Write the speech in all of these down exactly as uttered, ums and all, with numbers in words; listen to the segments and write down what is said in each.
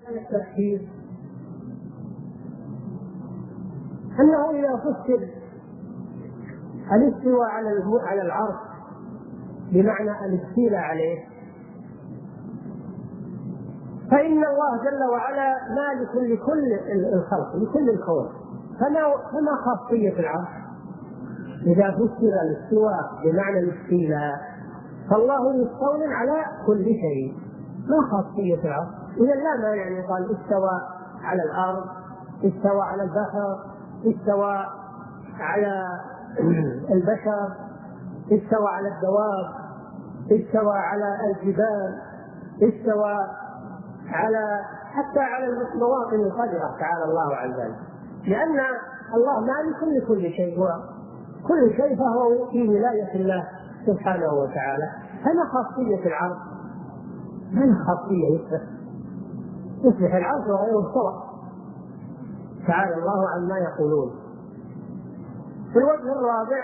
التفسير أنه إذا فسر الاستواء على العرش بمعنى الاستيلاء عليه فإن الله جل وعلا مالك لكل الخلق لكل الكون، فما فما خاصية العرش إذا فسر الاستواء بمعنى الاستيلاء، فالله مستول على كل شيء، ما خاصية العرش؟ إذا لا مانع أن يقال استوى على الأرض، استوى على البحر، استوى على البشر، استوى على الدواب، استوى على الجبال، استوى على حتى على المواطن القدرة تعالى الله عن ذلك، لأن الله مالك لكل شيء، هو كل شيء فهو في ولاية الله سبحانه وتعالى. فما خاصية العرش؟ ما خاصية يصبح يصبح العرش وغيره استوى تعالى الله عما يقولون. في الوجه الرابع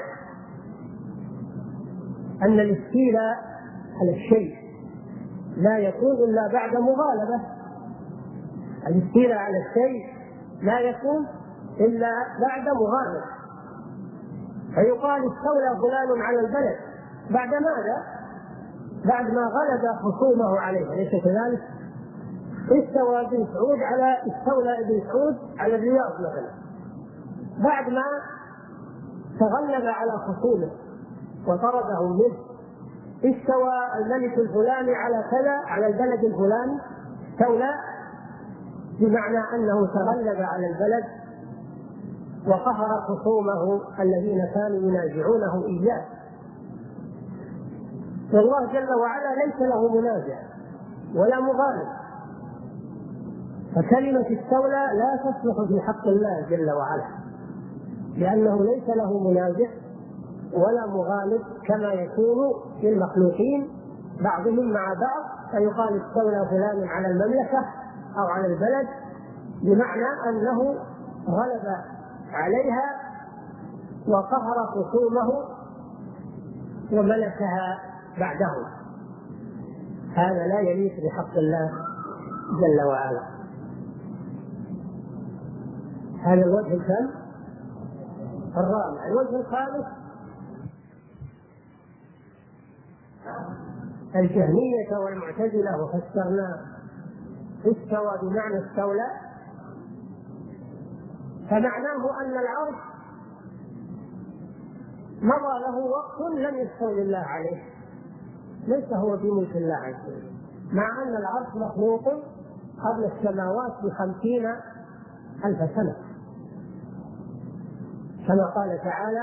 أن الاستيلاء على الشيء لا يكون إلا بعد مغالبة. الاستيلاء على الشيء لا يكون إلا بعد مغالبة، فيقال استولى فلان على البلد بعد ماذا؟ بعد ما غلب خصومه عليه، أليس كذلك؟ استوى ابن سعود على استولى ابن سعود على الرياض مثلا بعد ما تغلب على خصومه وطرده منه. استوى الملك الفلاني على كذا على البلد الفلاني، استولى بمعنى أنه تغلب على البلد وقهر خصومه الذين كانوا ينازعونه إياه. والله جل وعلا ليس له منازع ولا مغالب، فكلمة استولى لا تصلح في حق الله جل وعلا، لأنه ليس له منازع ولا مغالب كما يكون في المخلوقين بعضهم مع بعض، فيقال استولى فلان على المملكة أو على البلد بمعنى أنه غلب عليها وقهر خصومه وملكها بعده. هذا لا يليق بحق الله جل وعلا. هذا الوجه الثاني. الرابع الوجه الخامس الجهمية والمعتزلة، وفسرنا استوى بمعنى استولى، فمعناه أن العرش مضى له وقت لم يستولي الله عليه، ليس هو بملك الله عز وجل، مع أن العرش مخلوق قبل السماوات بخمسين ألف سنة، كما قال تعالى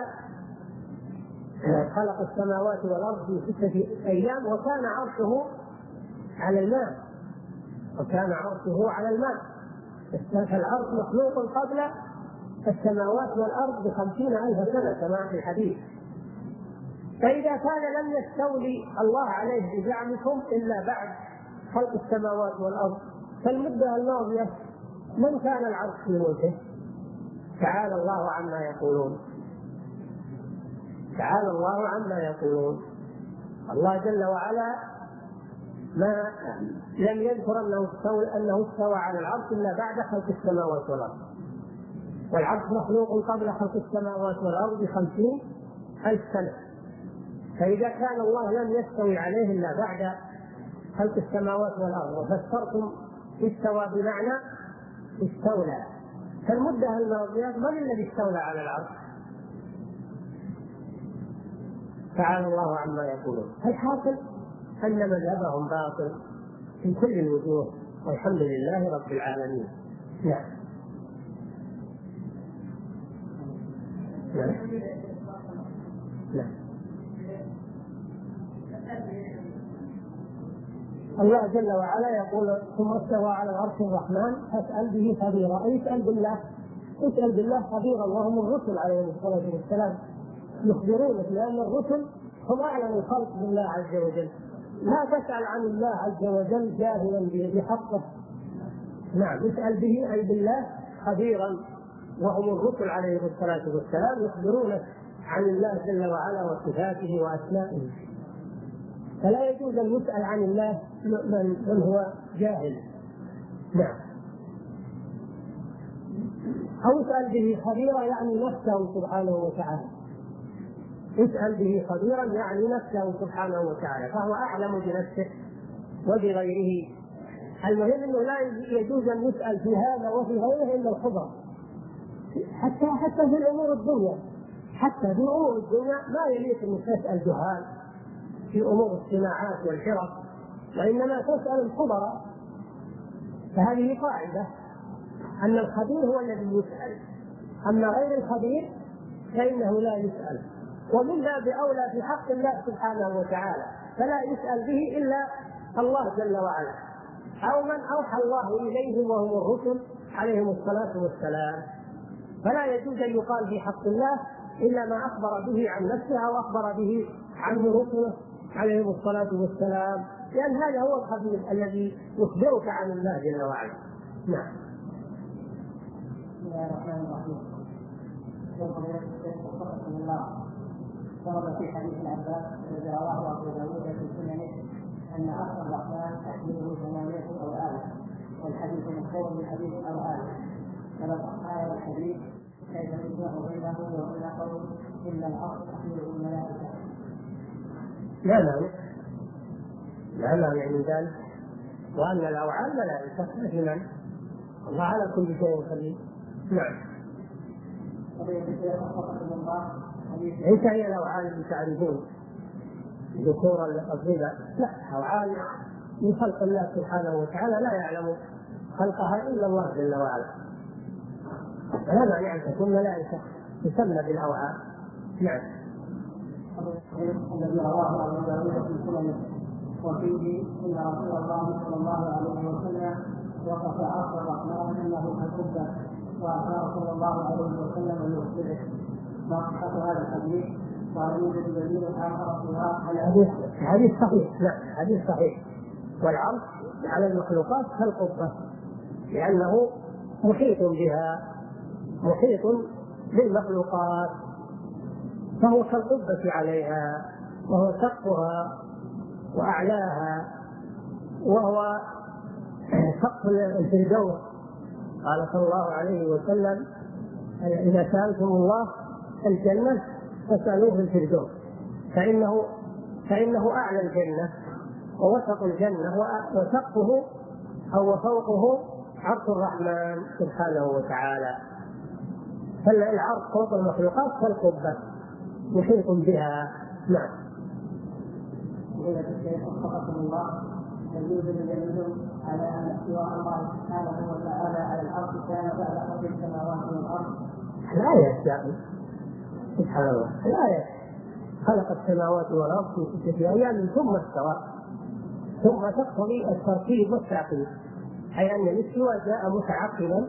خلق السماوات والأرض في ستة أيام وكان عرشه على الماء وكان عرشه على الماء. فالعرش مخلوق قبل السماوات والأرض بخمسين ألف سنة كما في الحديث. فإذا كان لم يستولي الله عليه بزعمكم إلا بعد خلق السماوات والأرض، فالمدة الماضية من كان العرش في ملكه؟ تعالى الله عما يقولون، تعالى الله عما يقولون. الله جل وعلا ما لم يذكر أنه استوى أنه استوى على العرش إلا بعد خلق السماوات والأرض، والعرش مخلوق قبل خلق السماوات والأرض بخمسين ألف سنة. فإذا كان الله لم يستوي عليه إلا بعد خلق السماوات والأرض وفسرتم استوى بمعنى استولى، فالمدة الماضية من الذي استولى على العرش؟ تعالى الله عما يقولون. الحاصل أن مذهبهم باطل في كل الوجوه، والحمد لله رب العالمين. نعم. نعم. نعم. الله جل وعلا يقول ثم استوى على العرش الرحمن فاسأل به خبيرا، أي اسأل بالله، اسأل بالله خبيرا، وهم الرسل عليهم الصلاة والسلام يخبرونك، لأن الرسل هم أعلم الخلق بالله عز وجل. لا تسأل عن الله عز وجل جاهلا بحقه. نعم، اسأل به أي بالله خبيرا، وهم الرسل عليهم الصلاة والسلام يخبرونك عن الله جل وعلا وصفاته وأسمائه، فلا يجوز أن يسأل عن الله من, من هو جاهل. نعم. أو اسأل به خبيرا يعني نفسه سبحانه وتعالى، اسأل به خبيرا يعني نفسه سبحانه وتعالى، فهو أعلم بنفسه وبغيره. المهم أنه لا يجوز أن يسأل في هذا وفي غيره إلا الخبراء، حتى حتى في الأمور الدنيا، حتى في أمور الدنيا ما يليق أن تسأل جهال في أمور الصناعات والحرف، وإنما تسأل الخبراء. فهذه قاعدة أن الخبير هو الذي يسأل، أما غير الخبير فإنه لا يسأل. ومن باب أولى في حق الله سبحانه وتعالى فلا يسأل به إلا الله جل وعلا، أو من أوحى الله إليهم وهم الرسل عليهم الصلاة والسلام. فلا يجوز أن يقال في حق الله إلا ما أخبر به عن نفسه أو أخبر به عنه رسله عليهم الصلاة والسلام، لأن هذا هو الخبير الذي يخبرك عن الله جل وعلا. نعم. بسم الله الرحمن الرحيم. يقول رحمه الله ورد في حديث العباس الذي رواه أبو داود في سننه أن أخر الرحمن تحمله ثمانية أوآل، والحديث مشهور بحديث أوآل. فلو أصحاب الحديث كيف يجمع بينه وبين قول إلا الأرض تحمله الملائكة؟ لا لا لا لا يعني ذلك، وأن الأوعال ملائكة مثلا الله على كل شيء قدير. نعم. ليس هي الأوعال اللي تعرفون ذكور الأصغر، لا، أوعال من خلق الله سبحانه وتعالى لا يعلم خلقها إلا الله جل وعلا، فلا معنى أن تكون ملائكة تسمى بالأوعال. نعم. الذي رواه أبو داود في سننه وفيه إن رسول الله صلى الله عليه وسلم وقف عرش الرحمن أنه كالقبة، وأشار صلى الله عليه وسلم أن يخبره. ما صحة هذا الحديث؟ وهل يوجد دليل آخر سواه؟ الحديث حديث صحيح. لا، حديث صحيح. والعرش على المخلوقات كالقبة لأنه محيط بها، محيط بالمخلوقات، فهو كالقبة عليها، وهو سقفها وأعلاها، وهو سقف الفردوس. قال صلى الله عليه وسلم إذا سألتم الله الجنة فسألوه الفردوس، فإنه فإنه أعلى الجنة ووسط الجنة وسقفه أو فوقه عرش الرحمن سبحانه وتعالى. فالعرش فوق المخلوقات كالقبة محيط بها. نعم. قيل الشيخ وفقكم الله يجوز دليل على ان استواء الله سبحانه وتعالى على العرش كان بعد خلق السماوات والارض؟ الآية يعني سبحان الله، الآية خلق السماوات والارض في ستة أيام ثم استوى، ثم تقتضي الترتيب والتعقيب، أي أن الاستواء جاء متعقبا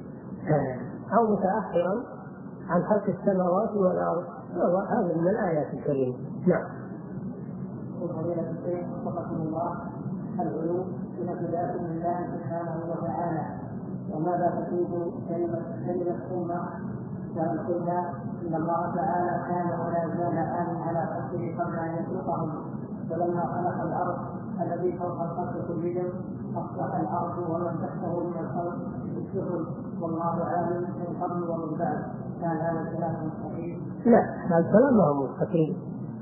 أو متأخرا عن خلق السماوات والارض، هذا من الآيات الكريمة. نعم. فضيلة الشيخ وفقكم الله، العلو صفة ذات لله سبحانه وتعالى، وماذا تفيد كلمة كلمة ثم؟ كما قلنا إن الله تعالى كان ولا زال آمن على خلقه قبل أن يخلقهم، فلما خلق الأرض الذي فوق الخلق كلهم أصبح الأرض ومن تحته من الخلق بالسفل، والله عالم من قبل ومن بعد. كان هذا الكلام صحيح؟ لا، هذا الكلام ما هو مستقيم.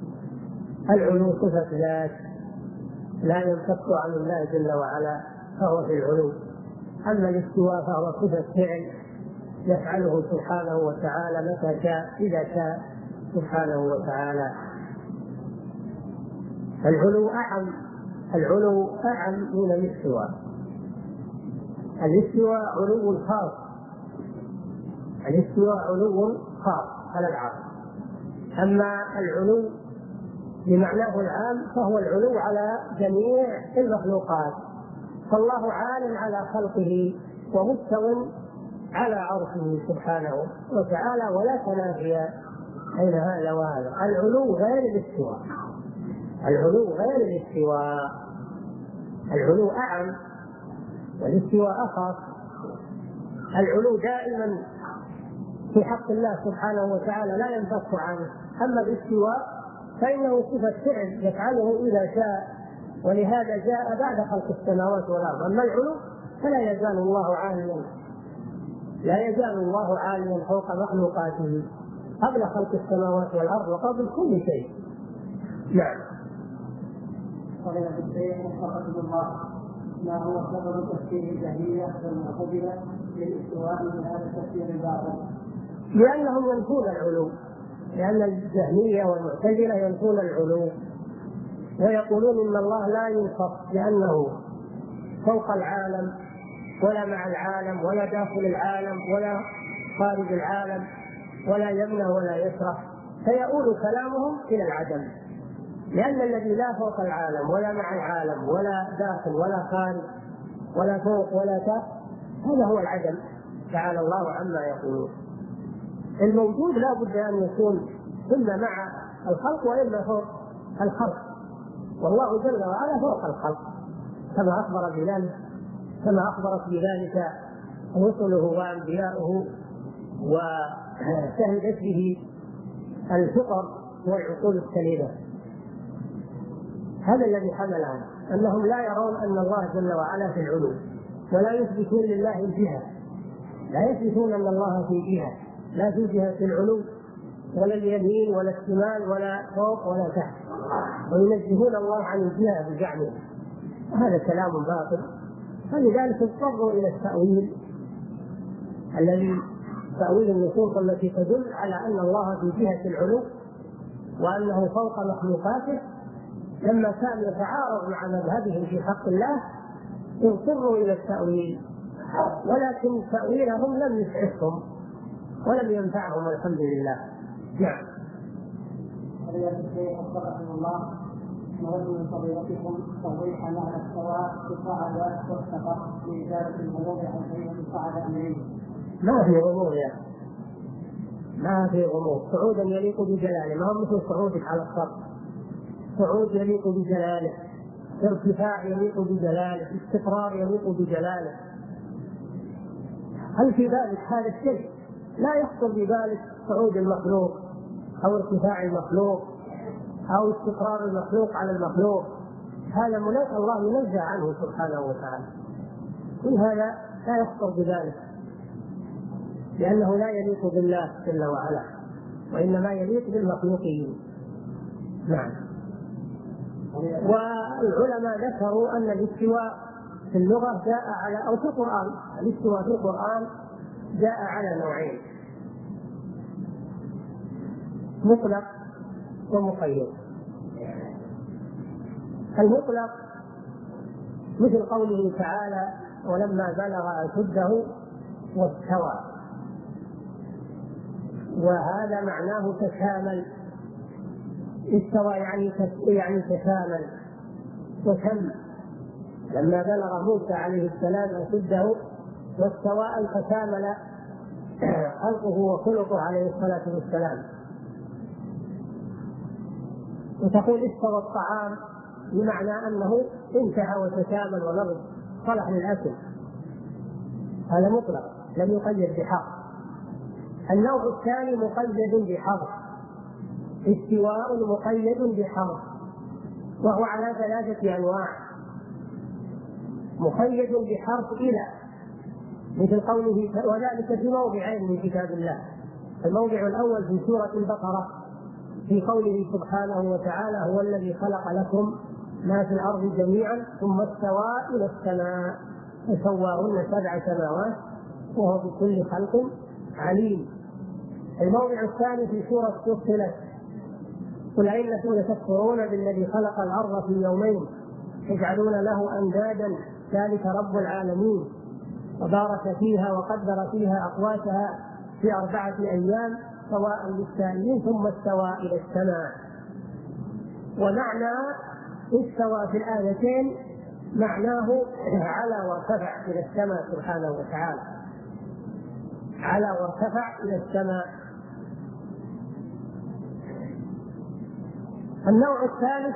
العلو صفة ذات لا ينفك عن الله جل وعلا، فهو في العلو. أما الاستواء فهو صفة فعل يفعله سبحانه وتعالى متى شاء إذا شاء سبحانه وتعالى. العلو أعم، العلو أعم من الاستواء. الاستواء علو خاص، الاستواء علو خاص على العرش. أما العلو بمعناه العام فهو العلو على جميع المخلوقات، فالله عال على خلقه ومستو على عرشه سبحانه وتعالى ولا تنافي بين هذا وهذا. العلو غير الاستواء، العلو غير الاستواء، العلو أعم والاستواء أخف. العلو دائما في حق الله سبحانه وتعالى لا ينفك عنه، أما الاستواء فإنه صفة فعل يفعله إذا شاء، ولهذا جاء بعد خلق السماوات والأرض. أما العلو فلا يزال الله عالما لا يزال الله عاليا فوق مخلوقاته قبل خلق السماوات والأرض وقبل كل شيء. نعم. فضيلة الشيخ وفقكم الله، ما هو سبب تفسير الجهمية والمعتزلة للاستواء من هذا التفسير الباطل؟ لأنهم ينفون العلو، لأن الجهمية والمعتزلة ينفون العلو ويقولون إن الله لا يوصف لأنه فوق العالم ولا مع العالم ولا داخل العالم ولا خارج العالم ولا يمنع ولا يسرح، فيؤول كلامهم إلى العدم، لأن الذي لا فوق العالم ولا مع العالم ولا داخل ولا خارج ولا فوق ولا تحت هذا هو العدم، تعالى الله عما يقولون. الموجود لا بد أن يكون إما مع الخلق وإما فوق الخلق، والله جل وعلا فوق الخلق كما أخبر بذلك، كما أخبرت بذلك رسله وأنبياؤه وشهدت به الفطر والعقول السليمة. هذا الذي حملهم أنهم لا يرون أن الله جل وعلا في العلو، ولا يثبتون لله الجهة، لا يثبتون أن الله في جهة، لا في جهة العلو ولا اليمين ولا الشمال ولا فوق ولا تحت، وينزهون الله عن الجهة بزعمهم. هذا كلام باطل، فلذلك اضطروا إلى التأويل الذي تأويل النصوص التي تدل على أن الله في جهة العلو وأنه فوق مخلوقاته، لما كان يتعارض مع مذهبهم في حق الله اضطروا إلى التأويل، ولكن تأويلهم لم يسعفهم ولم ينفعهم الحمد لله. نعم. فضيلة الشيخ وفقكم الله، نود من فضيلتكم توضيح معنى السواء في الصعد والسفر لإزالة الغموض عن كلمة الصعد إليه. ما في غموض يا ما في غموض، صعودا يليق بجلاله، ما هو مثل صعودك على السطح، صعود يليق بجلاله، ارتفاع يليق بجلاله، استقرار يليق بجلاله. هل في ذلك هذا الشيء؟ لا يخطر ببالك صعود المخلوق أو ارتفاع المخلوق أو استقرار المخلوق على المخلوق، هذا منزه الله ينزه عنه سبحانه وتعالى، كل هذا لا يخطر بذلك، لأنه لا يليق بالله جل وعلا، وإنما يليق بالمخلوقين. نعم. والعلماء ذكروا أن الاستواء في اللغة جاء على أو في القرآن، الاستواء في القرآن جاء على نوعين: مطلق ومقيد. المطلق مثل قوله تعالى: ولما بلغ أشده واستوى، وهذا معناه تكامل، استوى يعني يعني تكامل وتم. لما بلغ موسى عليه السلام أشده واستوى تكامل خلقه وخلقه عليه الصلاة والسلام. وتقول استوى الطعام بمعنى أنه انتهى وتكامل ونضج صلح للأكل، هذا مطلق لم يقيد بحق. النوع الثاني مقيد بحرف، استواء مقيد بحرف، وهو على ثلاثة أنواع: مقيد بحرف إلى، مثل قوله، وذلك في موضعين من كتاب الله. الموضع الأول في سورة البقرة في قوله سبحانه وتعالى: هو الذي خلق لكم ما في الأرض جميعا ثم استوى إلى السماء فسواهن سبع سماوات وهو بكل خلق عليم. الموضع الثاني في سورة فصلت: قل أئنكم لتكفرون بالذي خلق الأرض في يومين تجعلون له أندادا ذلك رب العالمين وبارك فيها وقدر فيها أقواتها في أربعة أيام سواء للسائلين ثم استوى إلى السماء. ومعنى استوى في الآيتين معناه على وارتفع إلى السماء سبحانه وتعالى، على وارتفع إلى السماء. النوع الثالث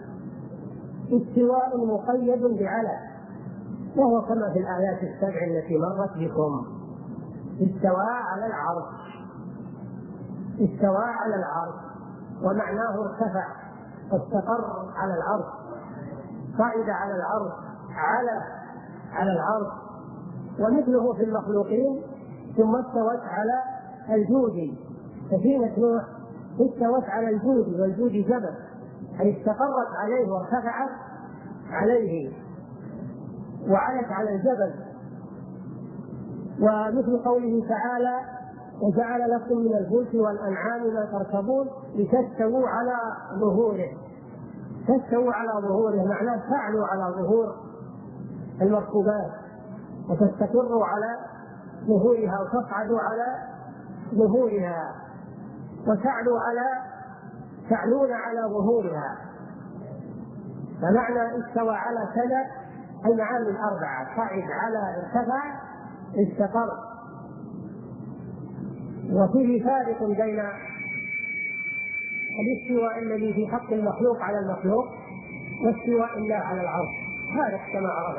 استواء مقيد بعلى، وهو كما في الآيات السبع التي مرت بكم: استوى على العرش، استوى على العرش، ومعناه ارتفع واستقر على العرش، صعد على العرش، على على العرش. ومثله في المخلوقين ثم استوت على الجود. سفينة نوح استوت على الجود، والجود جبل، أي استقرت عليه وارتفعت عليه وعلت على الجبل. ومثل قوله تعالى: وجعل لكم من الفلك والأنعام ما تركبون لتستووا على ظهوره. تستووا على ظهوره معناه تعلوا على ظهور المركوبات وتستقروا على ظهورها وتصعدوا على ظهورها وتعلوا على تعلون على ظهورها. فمعنى استوى على كذا المعاني الأربعة: صعد، على، ارتفع، استقر. وفيه فارق بين الاستواء الذي في حق المخلوق على المخلوق واستواء الله على العرش، فارق كما عرفنا.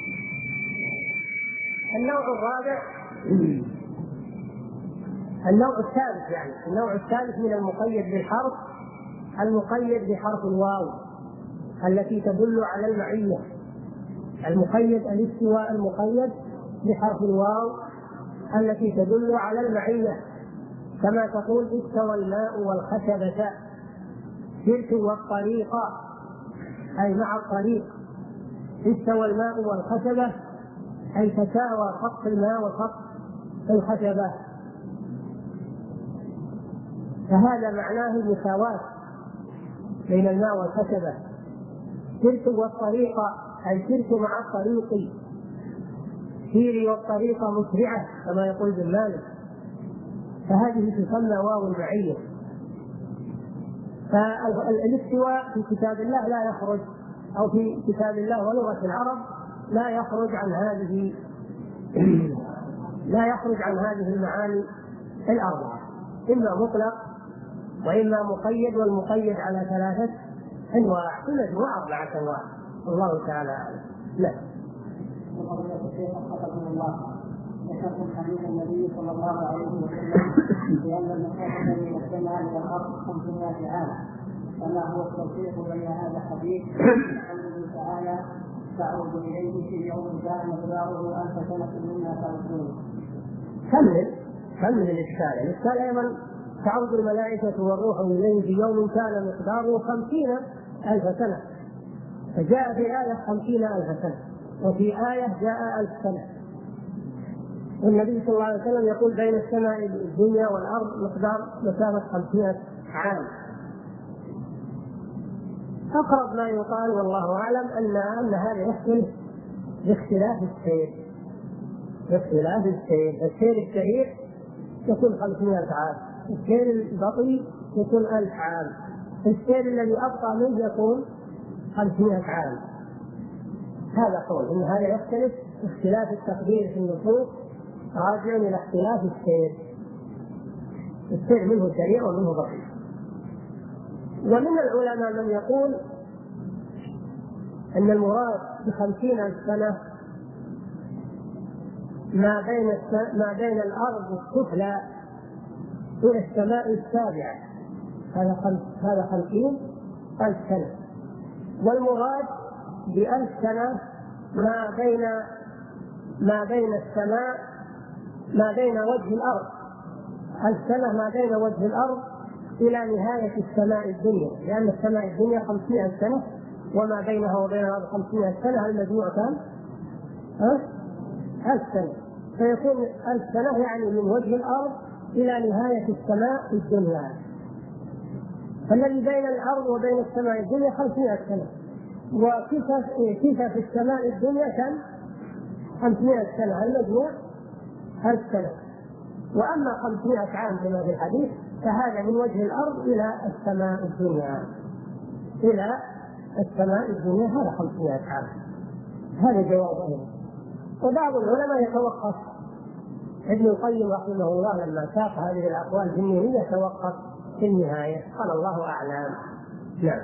النوع الرابع النوع الثالث يعني النوع الثالث من المقيد بالحرف، المقيد بحرف الواو التي تدل على المعية. المقيد الاستواء المقيد بحرف الواو التي تدل على المعية، كما تقول: استوى الماء والخشبة، سرت والطريق، أي مع الطريق. استوى الماء والخشبة أي تساوى سطح الماء وسطح الخشبة، فهذا معناه المساواة بين الماء والخشبة. سرت والطريق أي سرت مع الطريق، سيري والطريق مسرعة كما يقول ابن مالك، فهذه تسمى واو المعية. فالاستواء في كتاب الله لا يخرج، أو في كتاب الله ولغة العرب لا يخرج عن هذه لا يخرج عن هذه المعاني الأربعة: إما مطلق وإما مقيد، والمقيد على ثلاثة أنواع، كل أنواع أربعة أنواع، الله تعالى أعلم. لا. ذكرتم حديث النبي صلى الله عليه وسلم بأن المسافة بين السماء والأرض خمسمائة عام، فما هو التوفيق بين هذا الحديث وقوله تعالى: تعود إليه في يوم كان مقداره ألف سنة مما تعودون؟ كمل كمل الإشكال. الإشكال أيضا: تعود الملائكة والروح إليه في يوم كان مقداره خمسين ألف سنة، فجاء في آية خمسين ألف سنة، وفي آية جاء ألف سنة. والنبي صلى الله عليه وسلم يقول: بين السماء الدنيا والأرض مقدار مسافة خمسين عام. أقرب ما يقال والله أعلم أن أن هذا يختلف باختلاف السير باختلاف السير السير السريع يكون خمسمائة عام، السير البطيء يكون ألف عام، السير الذي أبطأ منه يكون خمسمائة عام. هذا قول إن هذا يختلف باختلاف التقدير في النصوص، راجع إلى اختلاف السير. السير منه سريع ومنه بطيء. ومن العلماء من يقول أن المراد بخمسين ألف سنة ما بين ما بين الأرض السفلى إلى السماء السابعة، هذا هذا خمسين ألف سنة. والمراد بألف سنة ما بين ما بين السماء ما بين وجه الأرض، ألف سنة ما بين وجه الأرض إلى نهاية السماء الدنيا، لأن السماء الدنيا خمسين سنة وما بينها وبين الأرض خمسين سنة، المجموع كم؟ ألف سنة. فيكون ألف سنة يعني من وجه الأرض إلى نهاية السماء الدنيا. فالذي بين الأرض وبين السماء الدنيا خمسين سنة، وكيف في السماء الدنيا كم؟ خمسمائة سنة، المجموع ألف سنة. وأما خمسمائة عام كما في الحديث فهذا من وجه الأرض إلى السماء الدنيا إلى السماء الدنيا هذا خمسمائة عام. هذا جوابه. وبعض العلماء يتوقف، ابن القيم رحمه الله لما ساق هذه الأقوال في النهاية يتوقف في النهاية، قال الله أعلم. نعم.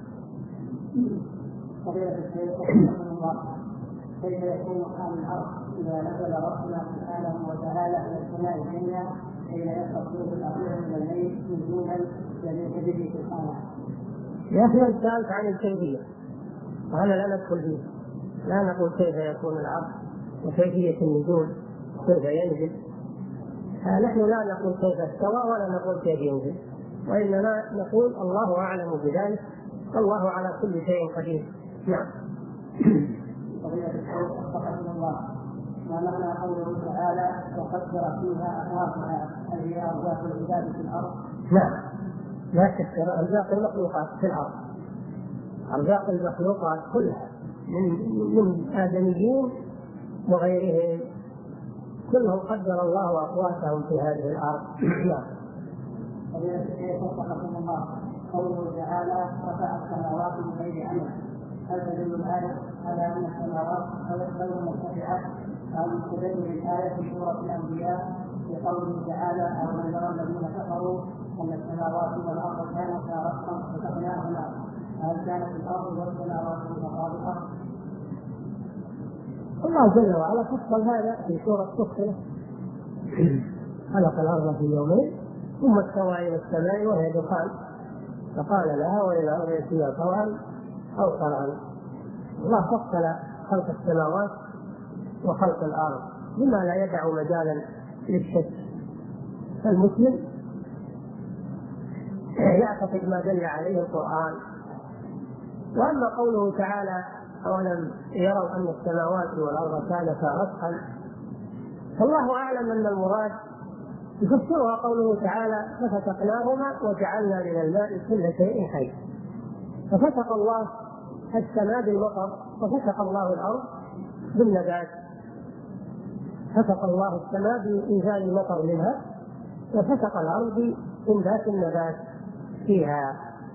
فضيلة الشيخ رحمه الله، كيف يكون حال الأرض إذا نزل ربنا سبحانه وتعالى إلى السماء الدنيا حين يستطيع الأخير من الليل نزولا يليق به سبحانه؟ يا أخي سألت عن الكيفية وأنا لا ندخل فيه، لا نقول كيف يكون الأرض وكيفية النزول كيف ينزل، نحن لا نقول كيف استوى ولا نقول كيف ينزل، وإنما نقول الله أعلم بذلك، والله على كل شيء قدير. نعم. ما معنى قوله تعالى وقدر فيها أقواتها هذه أرزاق العباد في الأرض؟ نعم، لا شك أرزاق المخلوقات في الأرض، أرزاق المخلوقات كلها من من آدميين وغيرهم كلهم قدر الله أقواتهم في هذه الأرض. نعم. فضيلة الشيخ وفقكم الله، قوله تعالى رفع السماوات بغير عمل، هل تدل الآية على أن السماوات غير مرتفعة أو تدل الآية في سورة الأنبياء بقوله تعالى أولم يرى الذين كفروا أن السماوات والأرض كانتا رتقا فتقناهما هل كانت الأرض والسماوات متطابقة؟ الله جل وعلا فصل هذا في سورة فصلة، خلق الأرض في يومين ثم استوى إلى السماء وهي دخان فقال لها وإلى الأرض ائتيا طوعا أو كرها. الله فصل خلق السماوات وخلق الأرض مما لا يدع مجالا للشك، فالمسلم يعتقد ما دل عليه القرآن. وأما قوله تعالى أولم يروا أن السماوات والأرض كانتا رتقا، فالله أعلم أن المراد يفسرها قوله تعالى ففتقناهما وجعلنا من الماء كل شيء حي، ففتق الله السماء بالمطر وفتق الله الأرض بالنبات، فتق الله السماء بإنزال المطر منها وفتق الأرض بإنبات النبات فيها،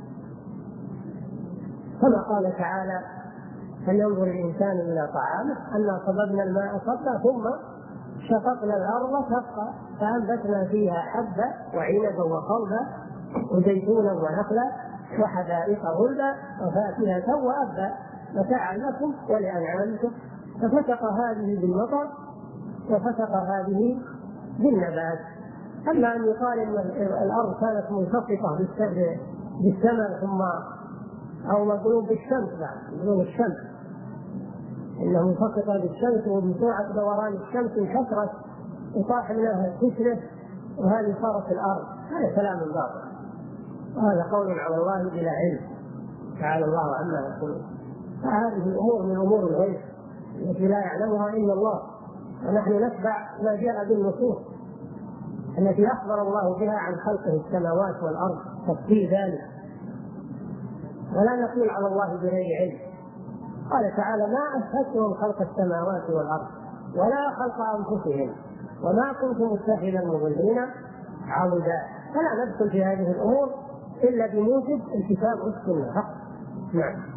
كما قال تعالى فلينظر الإنسان إلى طعامه أنا صببنا الماء صبا ثم شققنا الأرض شقا فأنبتنا فيها حبا وعنبا وقضبا وزيتونا ونخلا وحدائق غلبا وفاكهة وأبا متاعا لكم ولأنعامكم، ففتق هذه بالمطر وفتق هذه بالنبات. أما أن يقال أن الأرض كانت منخفضة بالسماء ثم أو مقلوب بالشمس، لا مقلوب الشمس إنه منخفضة بالشمس وبسرعة دوران الشمس انكسرت وطاح منها كسره وهذه صارت الأرض، هذا كلام باطل وهذا قول على الله بلا علم تعالى الله عما يقولون. فهذه الأمور من أمور الغيب التي لا يعلمها إلا الله، ونحن نتبع ما جاء بالنصوص التي أخبر الله بها عن خلقه السماوات والأرض تفصيل ذلك، ولا نقول على الله بغير علم. قال تعالى ما أشهدتهم خلق السماوات والأرض ولا خلق أنفسهم وما كنت متخذ المضلين عضدا، فلا ندخل في هذه الأمور إلا بموجب الكتاب والسنة فقط. نعم.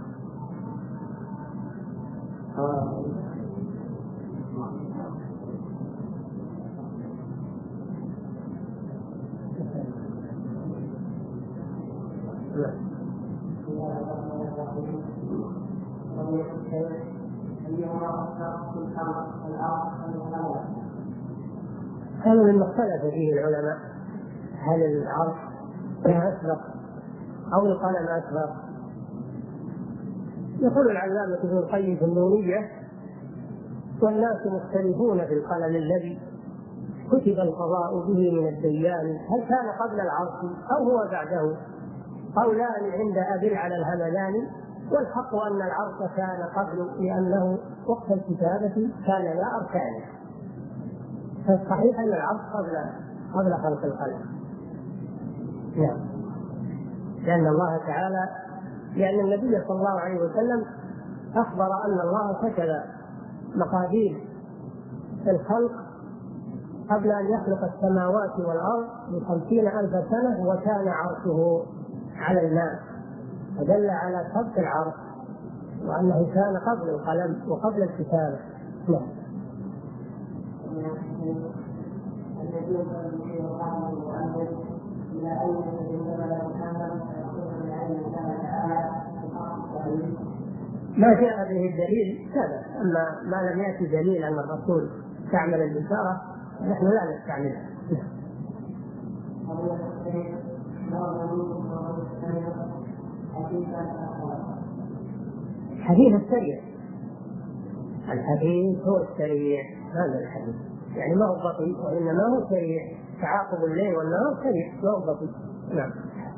هذا مما اختلف فيه العلماء، هل العرش أسبق أو القلم أسبق؟ يقول العلامة ابن القيم في النونية والناس مختلفون في القلم الذي كتب القضاء به من الديان هل كان قبل العرش أو هو بعده، قولان عند أبي على الهمدان، والحق أن العرش كان قبل لأنه وقت الكتابة كان لا أركان، فالصحيح أن العرش قبل قبل خلق القلم. نعم، لأن الله تعالى لأن النبي صلى الله عليه وسلم أخبر أن الله كتب مقادير الخلق قبل أن يخلق السماوات والأرض بخمسين ألف سنة وكان عرشه على الماء، فدل على سبق العرش وأنه كان قبل القلم وقبل الكتابة. نعم. ما جاء به الدليل كذا، أما ما لم يأتي دليل أن الرسول تعمل البشارة نحن لا نستعملها. حديث السريع الحديث هو السريع، هذا الحديث يعني ما هو بطيء وإنما هو سريع، تعاقب الليل والنهار سريع ما هو بطيء. نعم.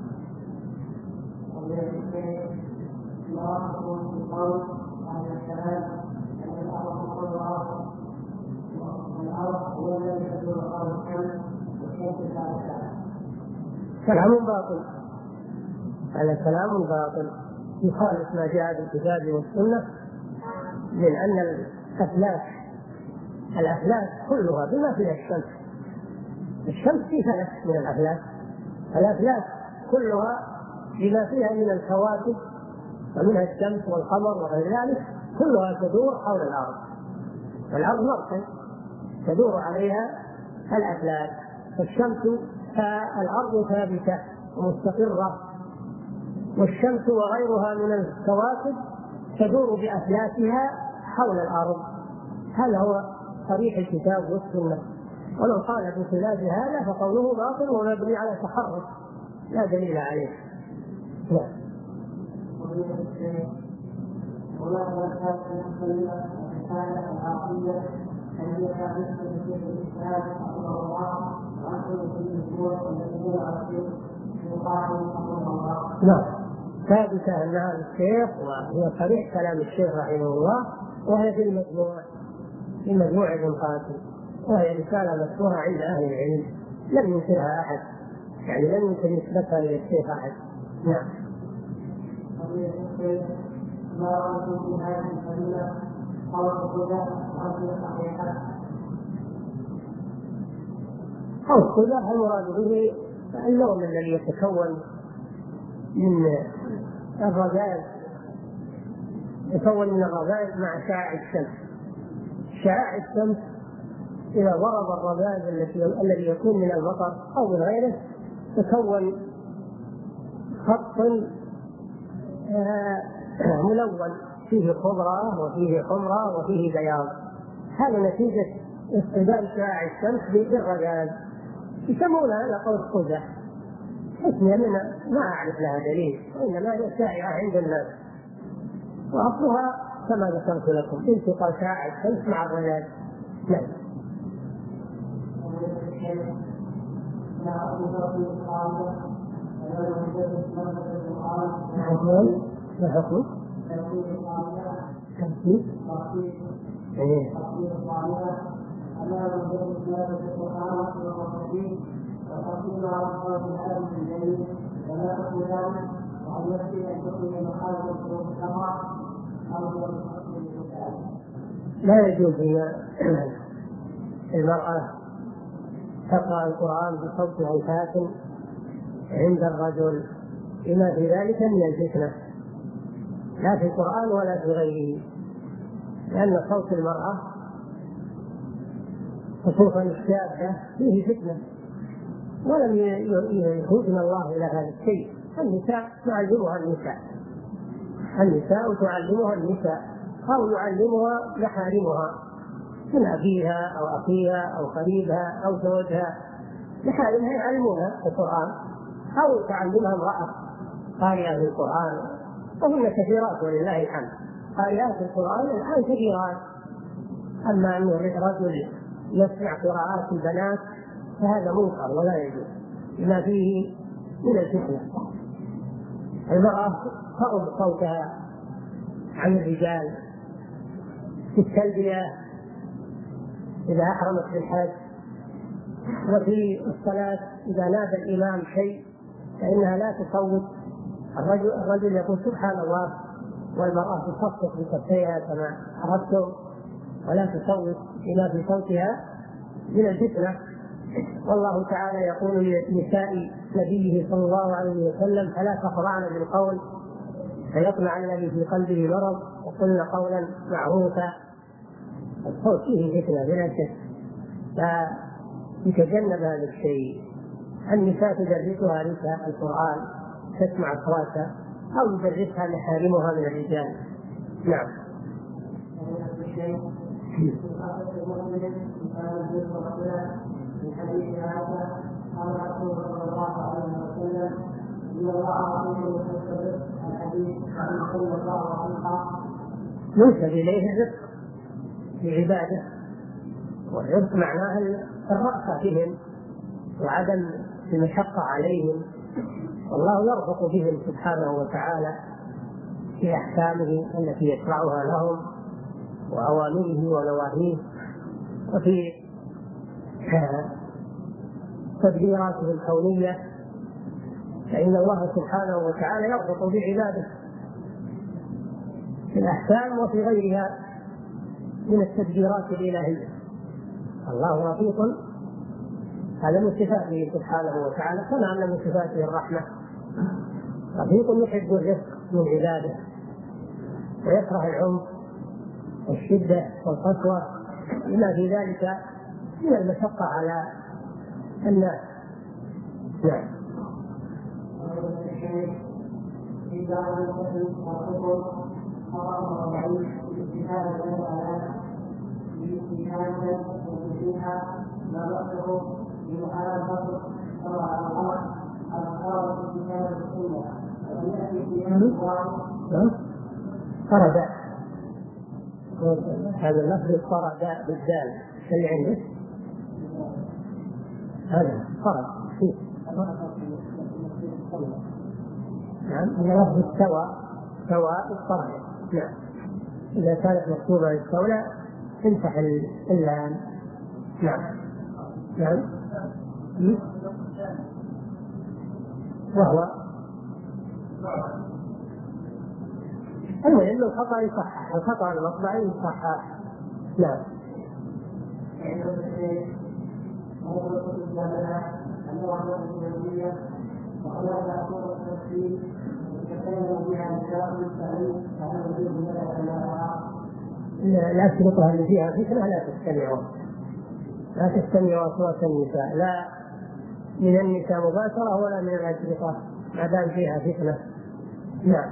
كلام باطل، هذا كلام باطل يخالف ما جاء بالكتاب والسنة، من أن الأفلاك الأفلاك كلها بما فيها الشمس، الشمس في فلك من الأفلاك، الأفلاك كلها بما فيها من الكواكب ومنها الشمس والقمر وغير ذلك كلها تدور حول الأرض، والأرض مركز تدور عليها الأفلاك، فالشمس الأرض ثابتة ومستقرة، والشمس وغيرها من الكواكب تدور بأفلاكها حول الأرض. هذا هو صريح الكتاب والسنة، ولو قال بخلاف هذا فقوله باطل ومبني على تحرف لا دليل عليه. لا. نعم، ثابتة أنها الشيخ وهي صريح كلام الشيخ رحمه الله، وهي في المجموع في مجموع ابن قاسم، وهي رسالة مشهورة عند أهل العلم لم ينكرها أحد، يعني لم يمكن نسبتها إلى الشيخ أحد. نعم. ما رأيتم في هذه الفضيلة قول الخدع وأصل الصحيحة؟ قول الخدع المراد به اللون الذي يتكون من الرذاذ، يتكون من الرذاذ مع شعاع الشمس. شعاع الشمس إذا ضرب الرذاذ الذي يكون من المطر أو من غيره تكون خط ملون فيه خضرة وفيه حمرة وفيه بياض، هذا نتيجة اصطدام شعاع الشمس بالرذاذ، يسمونها على قول الخدع، اسمها منها ما أعرف لها دليل، وإنما هي شائعة عند الناس، وأصلها كما ذكرت لكم التقاء شعاع الشمس مع الرذاذ. نعم. ما حكم؟ تمثيل؟ ايه. لا يجوز المرأة تقرأ القرآن بصوت عفاف عند الرجل بما في ذلك من الفتنة، لا في القرآن ولا في غيره، لأن صوت المرأة خصوصا الشابة فيه فتنة، ولم يهودنا الله إلى هذا الشيء. النساء تعلمها النساء النساء تعلمها النساء أو يعلمها محارمها من أبيها أو أخيها أو قريبها أو زوجها، محارمها يعلمونها القرآن، أو تعلمها امرأة قارئة للقرآن، وهن كثيرات ولله الحمد، قارئات القرآن الآن كثيرات. أما أن الرجل يسمع قراءات البنات فهذا منكر ولا يجوز بما فيه من الفتنة. المرأة تغض صوتها عن الرجال في التلبية إذا أحرمت بالحج، وفي الصلاة إذا نادى الإمام شيء فإنها لا تصوت. الرجل, الرجل يقول سبحان الله، والمرأة تصفق بكفيها كما عرفتم ولا تصوت بما في صوتها من الفتنة. والله تعالى يقول لنساء نبيه صلى الله عليه وسلم فلا تخضعن بالقول فيطمع الذي في قلبه مرض وقلن قولا معروفا. الصوت فيه فتنة بلا شك، فيتجنب هذا الشيء. النساء تدرسها نساء القرآن تسمع أصواتها أو يدرسها محارمها من الرجال. نعم. حديث هذا قال رسول صلى الله عليه وسلم ان الله رسوله يستبق الحديث عن كل الله وعنها ينسب اليه الرزق، بعباده، والرفق معناها الرأفة بهم وعدم المشقة عليهم، والله يرفق بهم سبحانه وتعالى في أحكامه التي يشرعها لهم وأوامره ونواهيه، وفي تدبيراته الكونية، فإن الله سبحانه وتعالى يرفق بعباده في الأحكام وفي غيرها من التدبيرات الإلهية. الله رفيق، هذا من صفاته سبحانه وتعالى، كما أن من صفاته الرحمة. رفيق يحب الرفق من عباده ويكره العنف والشدة والقسوة لما في ذلك من المشقة على الناس. نعم. فرد هذا اللفظ فرد بالدال اللي عندك هذا فرد فيه. نعم لفظ استوى سواء الطرد. نعم إذا كانت مكتوبة الكولة تمسح اللام. نعم نعم وهو المهم الخطأ يصحح، الخطأ المطبعي يصحح. نعم. لا أشرطها اللي فيها فتنة لا تستمعوا لا تستمعوا أصوات النساء، لا من النساء مباشرة ولا من الأشرطة ما دام فيها فتنة. نعم.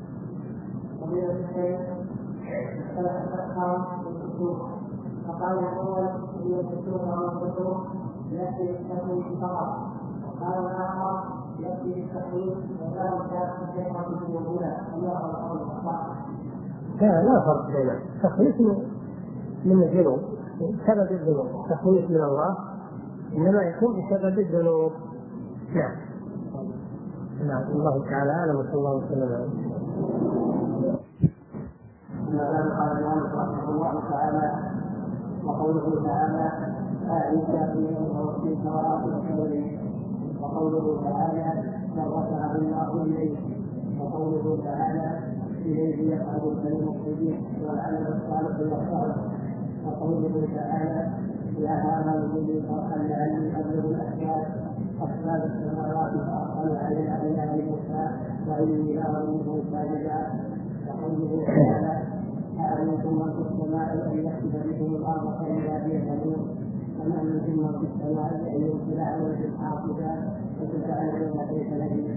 فقال الأول هي الدستور والدستور يأتي التحويل فقط، وقال الآخر يأتي التحويل وذلك الشيخ في الأولى الله الأول الصح. لا فرق بين التخليص من الذنوب سبب الذنوب، التخليص من الله إنما يكون بسبب الذنوب. نعم. نعم الله تعالى أعلم وصلى الله وسلم على قال الإمام رحمه الله تعالى وقوله تعالى أعيسى فيه وفي ثواب الخير، وقوله تعالى فرفع الله إليه، وقوله تعالى إليه يفعل المفسدين والعمل الصالح يرفعه، وقوله تعالى يا هذا الذي فرحا لعلي أبلغ الأحياء أسباب السماوات فأطلع على إله موسى وإني لأظنه ساجدا، وقوله تعالى أأمنتم من في السماء أن يخسف بكم الأرض فإذا هي تمور، أم أمنتم من في السماء أن يرسل عليكم حاصبا فتجعلون كيف نذير.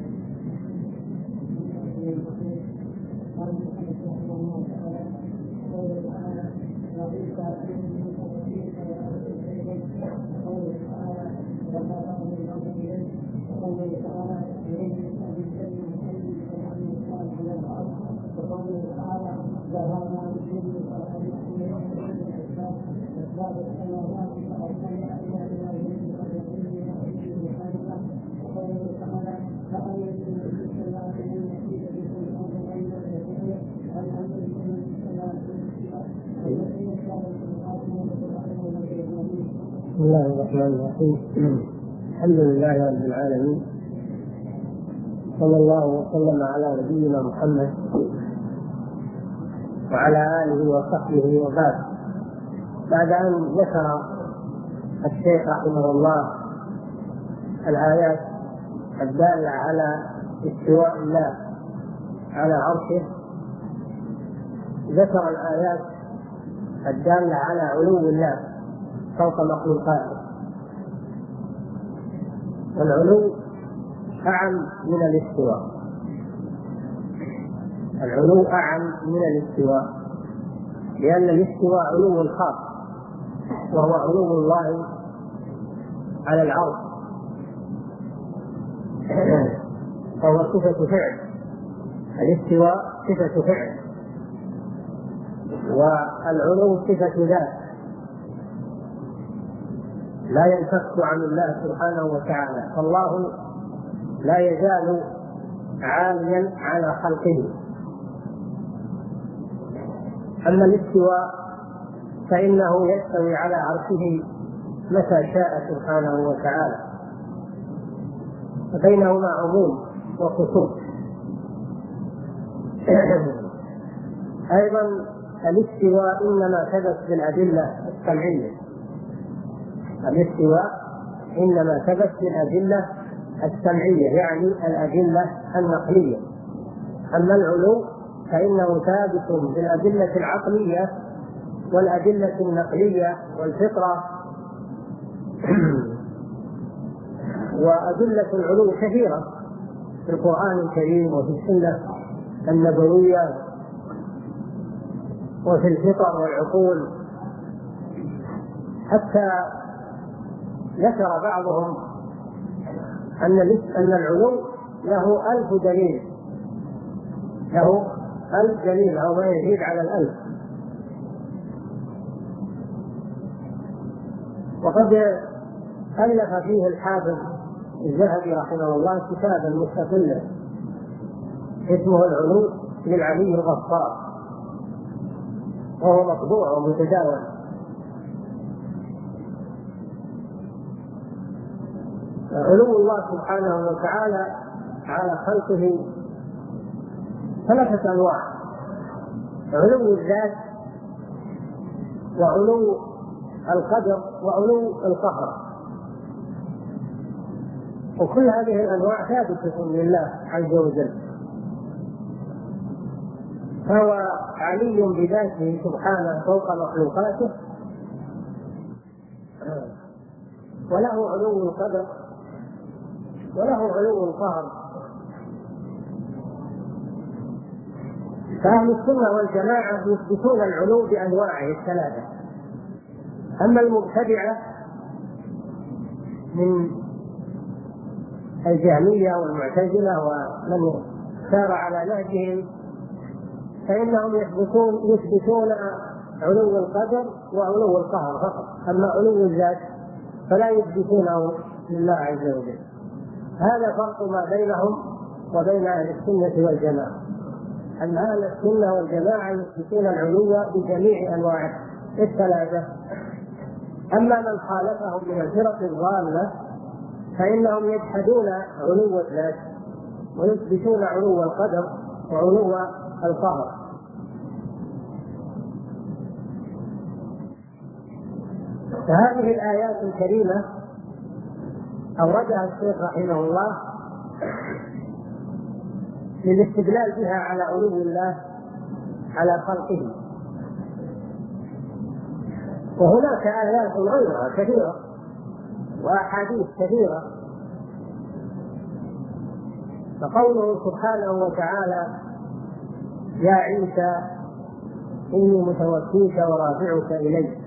بسم الله الرحمن الرحيم. الحمد لله رب العالمين، صلى الله وسلم على نبينا محمد وعلى آله وصحبه وبعد. بعد أن ذكر الشيخ رحمه الله الآيات الدالة على استواء الله على عرشه، ذكر الآيات الدالة على علو الله فوق مخلوقاته. والعلو أعم من الاستواء، العلو أعم من الاستواء، لأن الاستواء علو خاص وهو علو الله على العرش، فهو صفة فعل، الاستواء صفة فعل، والعلو صفة ذات لا ينفك عن الله سبحانه وتعالى، فالله لا يزال عاليا على خلقه. أما الاستواء فإنه يستوي على عرشه متى شاء سبحانه وتعالى، فبينهما عموم وخصوص. أيضا الاستواء إنما ثبت بالأدلة السمعية، الاستواء إنما ثبت بالأدلة السمعية يعني الأدلة النقلية. أما العلو فإنه ثابت بالأدلة العقلية والأدلة النقلية والفطرة. وأدلة العلو كثيرة في القرآن الكريم وفي السنة النبوية وفي الفطر والعقول، حتى ذكر بعضهم أن أن العلو له ألف دليل، له ألف دليل أو ما يزيد على الألف. وقد ألف فيه الحافظ الذهبي رحمه الله كتابا مستقلا اسمه العلو للعلي الغفار، وهو مطبوع ومتداول. علو الله سبحانه وتعالى على خلقه ثلاثة أنواع: علو الذات، وعلو القدر، وعلو القهر. وكل هذه الأنواع ثابتة لله عز وجل، فهو علي بذاته سبحانه فوق مخلوقاته، وله علو القدر وله علو القهر. فأهل السنة والجماعة يثبتون العلو بأنواعه الثلاثة. أما المبتدعة من الجهمية والمعتزلة ومن سار على نهجهم فإنهم يثبتون يثبتون علو القدر وعلو القهر فقط، أما علو الذات فلا يثبتونه لله عز وجل. هذا فرق ما بينهم وبين أهل السنة والجماعة، أن أهل السنة والجماعة يثبتون العلو بجميع أنواعه الثلاثة. أما من خالفهم من الفرق الضالة فإنهم يجحدون علو الذات ويثبتون علو القدر وعلو القهر. فهذه الآيات الكريمة أوردها الشيخ رحمه الله للاستدلال بها على علو الله على خلقه. وهناك آيات غيرها كثيرة وأحاديث كثيرة، فقوله سبحانه وتعالى: يا عيسى إني متوفيك ورافعك إلي.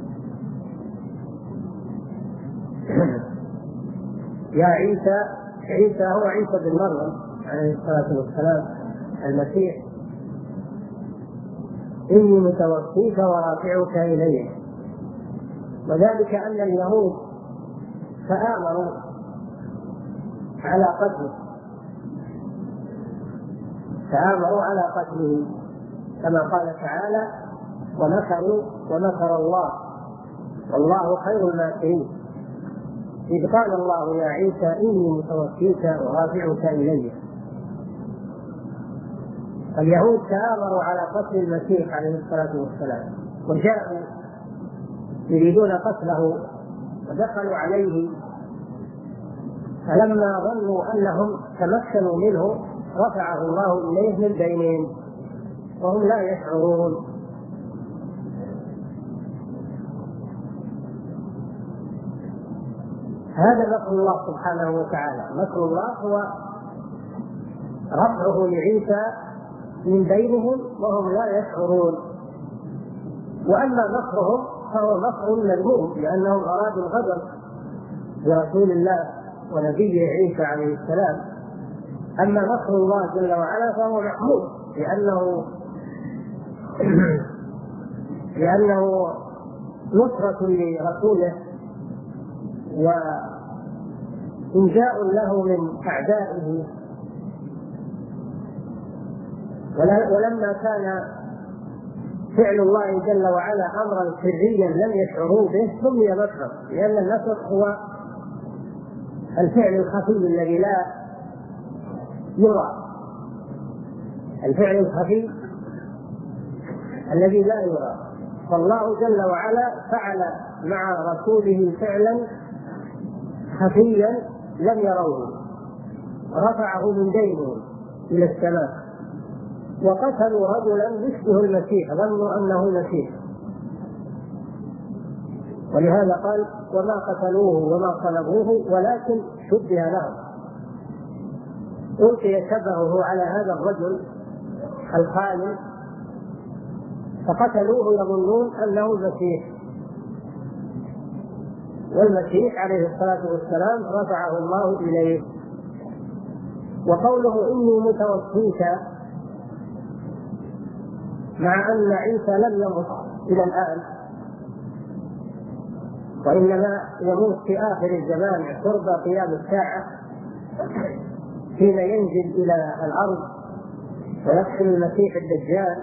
يا عيسى، عيسى هو عيسى بن مريم عليه الصلاة والسلام المسيح. إني متوفيك ورافعك إلي، وذلك أن اليهود تآمروا على قتله تآمروا على قتله كما قال تعالى: ومكروا ومكر الله والله خير الماكرين. إذ قال الله: يا عيسى إني متوفيك ورافعك إلي. اليهود تآمروا على قتل المسيح عليه الصلاة والسلام، وجاءوا يريدون قتله ودخلوا عليه، فلما ظنوا أنهم تمكنوا منه رفعه الله إليه من بينهم وهم لا يشعرون. هذا مكر الله سبحانه وتعالى. مكر الله هو رفعه لعيسى من بينهم وهم لا يشعرون. وأما مكرهم فهو مكر مذموم، لأنهم أرادوا الغدر برسول الله ونبيه عيسى عليه السلام. أما مكر الله جل وعلا فهو محمود، لأنه لأنه نصرة لرسوله وإنجاء له من أعدائه. ولما كان فعل الله جل وعلا أمرا سريا لم يشعروا به سمي نصرا، لأن النصر هو الفعل الخفي الذي لا يرى، الفعل الخفي الذي لا يرى. فالله جل وعلا فعل مع رسوله فعلا خفيا لم يروه، رفعه من دينه إلى السماء. وقتلوا رجلا يشبه المسيح، ظنوا أنه المسيح، ولهذا قال وما قتلوه وما صلبوه ولكن شبه لهم. ألقي شبهه على هذا الرجل الخالد فقتلوه يظنون أنه المسيح، والمسيح عليه الصلاة والسلام رفعه الله إليه. وقوله إني متوفيك مع أن عيسى لم يمت إلى الآن، وإنما يموت في آخر الزمان قرب قيام الساعة حين ينزل إلى الأرض ويقتل المسيح الدجال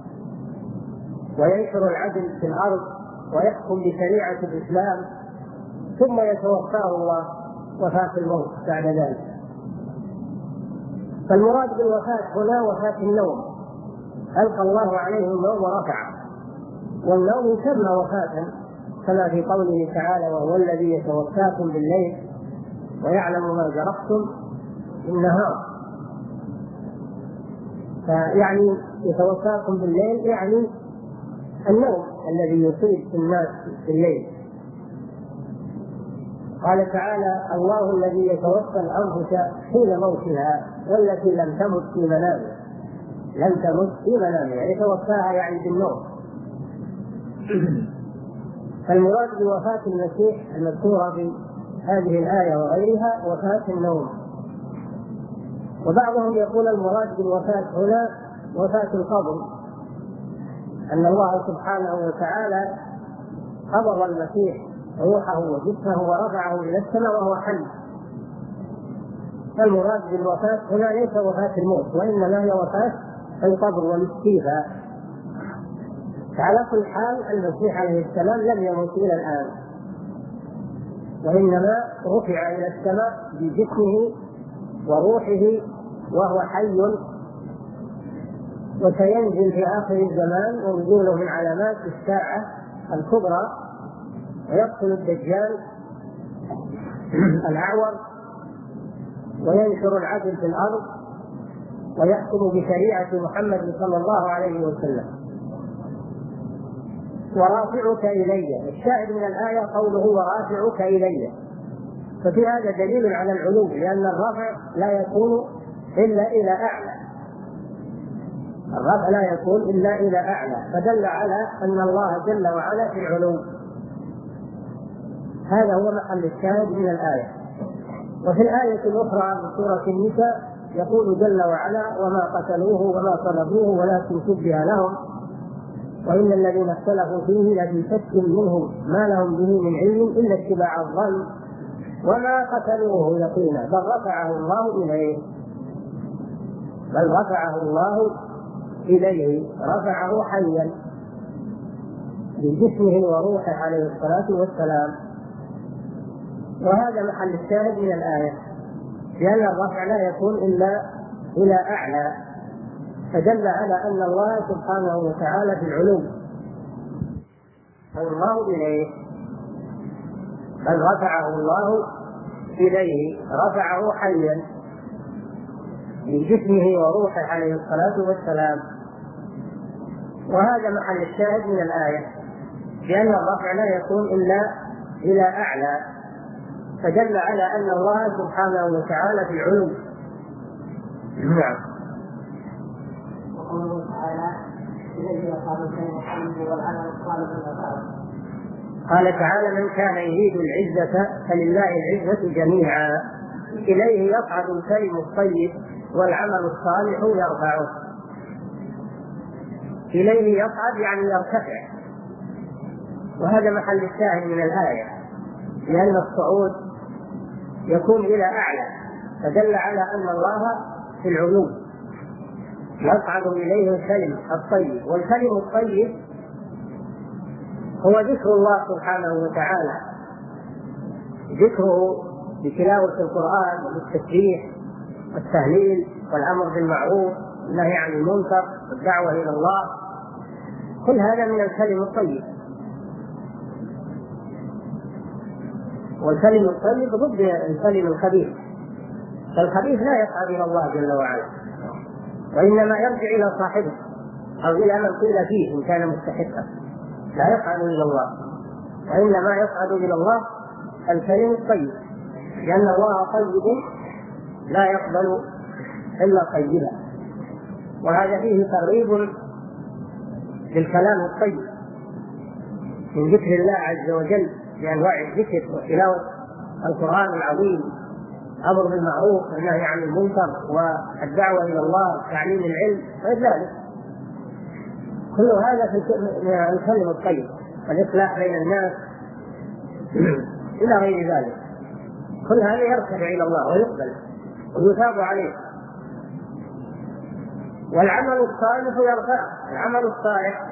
وينشر العدل في الأرض ويحكم بشريعة الإسلام، ثم يتوفاه الله وفاة الموت بعد ذلك. فالمراد بالوفاة هنا وفاة النوم، ألقى الله عليه النوم ورفعه، والنوم يسمى وفاة كما في قوله تعالى وهو الذي يتوفاكم بالليل ويعلم ما جرحتم بالنهار. فيعني يتوفاكم بالليل يعني النوم الذي يصيب الناس في الليل. قال تعالى الله الذي يتوفى الأنفس حين موتها والتي لم تمت في منامها، لم تمت في منامها يتوفاها يعني بالنوم. فالمراد بوفاة المسيح المذكورة في هذه الآية وغيرها وفاة النوم. وبعضهم يقول المراد بالوفاة هنا وفاة القبر، أن الله سبحانه وتعالى قبض المسيح روحه وجسمه ورفعه إلى السماء وهو حي. فالمراد بالوفاة هنا ليس وفاة الموت، وإنما هي وفاة القبر والاستيفاء. على كل حال المسيح عليه السلام لم يمت إلى الآن، وإنما رفع إلى السماء بجسمه وروحه وهو حي، وسينزل في آخر الزمان ونزوله من علامات الساعة الكبرى، ويقتل الدجال الأعور وينشر العدل في الأرض ويحكم بشريعة محمد صلى الله عليه وسلم. ورافعك إلي، الشاهد من الآية قوله ورافعك إلي، ففي هذا دليل على العلو، لأن الرفع لا يكون إلا إلى أعلى، الرفع لا يكون إلا إلى أعلى، فدل على أن الله جل وعلا في العلو. هذا هو محل الشاهد من الآية. وفي الآية الأخرى من سورة النساء يقول جل وعلا وما قتلوه وما صلبوه ولكن شبه لهم وإن الذين اختلفوا فيه لفي شك منهم ما لهم به من علم إلا اتباع الظن وما قتلوه يقينا بل رفعه الله إليه، بل رفعه الله إليه رفعه حيا بجسمه وروحه عليه الصلاة والسلام. وهذا محل الشاهد من الآية، لأن الرفع لا يكون إلا إلى أعلى، فدل على أن الله سبحانه وتعالى في العلو، الله إليه بل رفعه الله إليه رفعه حيا بجسمه وروحه عليه الصلاة والسلام. وهذا محل الشاهد من الآية، لأن الرفع لا يكون إلا إلى أعلى، فدل على أن الله سبحانه وتعالى في العلو. نعم. وقوله تعالى إليه يصعد الكلم الحمد والعمل الصالح والخير. قال تعالى من كان يريد العزة فلله العزة جميعا إليه يصعد الكلم الطيب والعمل الصالح يرفعه. إليه يصعد يعني يرتفع، وهذا محل الشاهد من الآية، لأن الصعود يكون إلى أعلى، فدل على أن الله في العلو يصعد إليه الكلم الطيب. والكلم الطيب هو ذكر الله سبحانه وتعالى، ذكره بتلاوة القرآن وبالتسبيح والتهليل والأمر بالمعروف والنهي عن المنكر والدعوة إلى الله، كل هذا من الكلم الطيب. والكلم الطيب ضد الكلم الخبيث، فالخبيث لا يصعد إلى الله جل وعلا، وإنما يرجع إلى صاحبه أو إلى من قيل فيه إن كان مستحقا، لا يصعد إلى الله، وإنما يصعد إلى الله الكلم الطيب، لأن الله طيب لا يقبل إلا طيبا. وهذا فيه ترغيب للكلام الطيب من ذكر الله عز وجل بأنواع الذكر وتلاوة القرآن العظيم، أمر بالمعروف والنهي عن المنكر والدعوة إلى الله وتعليم العلم وغير ذلك، كل هذا في الكلم الطيب والإصلاح بين الناس إلى غير ذلك، كل هذا يرفع إلى الله ويقبل ويثاب عليه. والعمل الصالح يرفع. العمل الصالح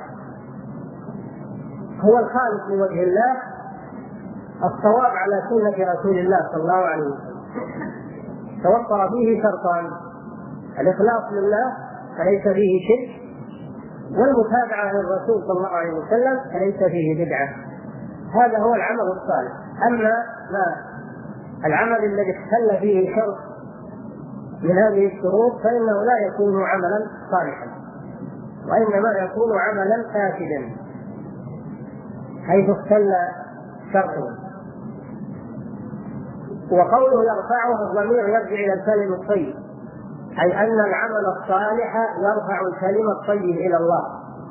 هو الخالص لوجه الله، الصواب على سنة رسول الله صلى الله عليه وسلم، توفر فيه شرطان: الإخلاص لله فليس فيه شرك، والمتابعة للرسول صلى الله عليه وسلم فليس فيه بدعة. هذا هو العمل الصالح. أما ما العمل الذي اختل فيه شرط من هذه الشروط فإنه لا يكون عملا صالحا، وإنما يكون عملا فاسدا حيث اختل شرطه. وقوله يرفعه الضمير يرجع إلى الكلم الطيب، أي أن العمل الصالح يرفع الكلم الطيب إلى الله،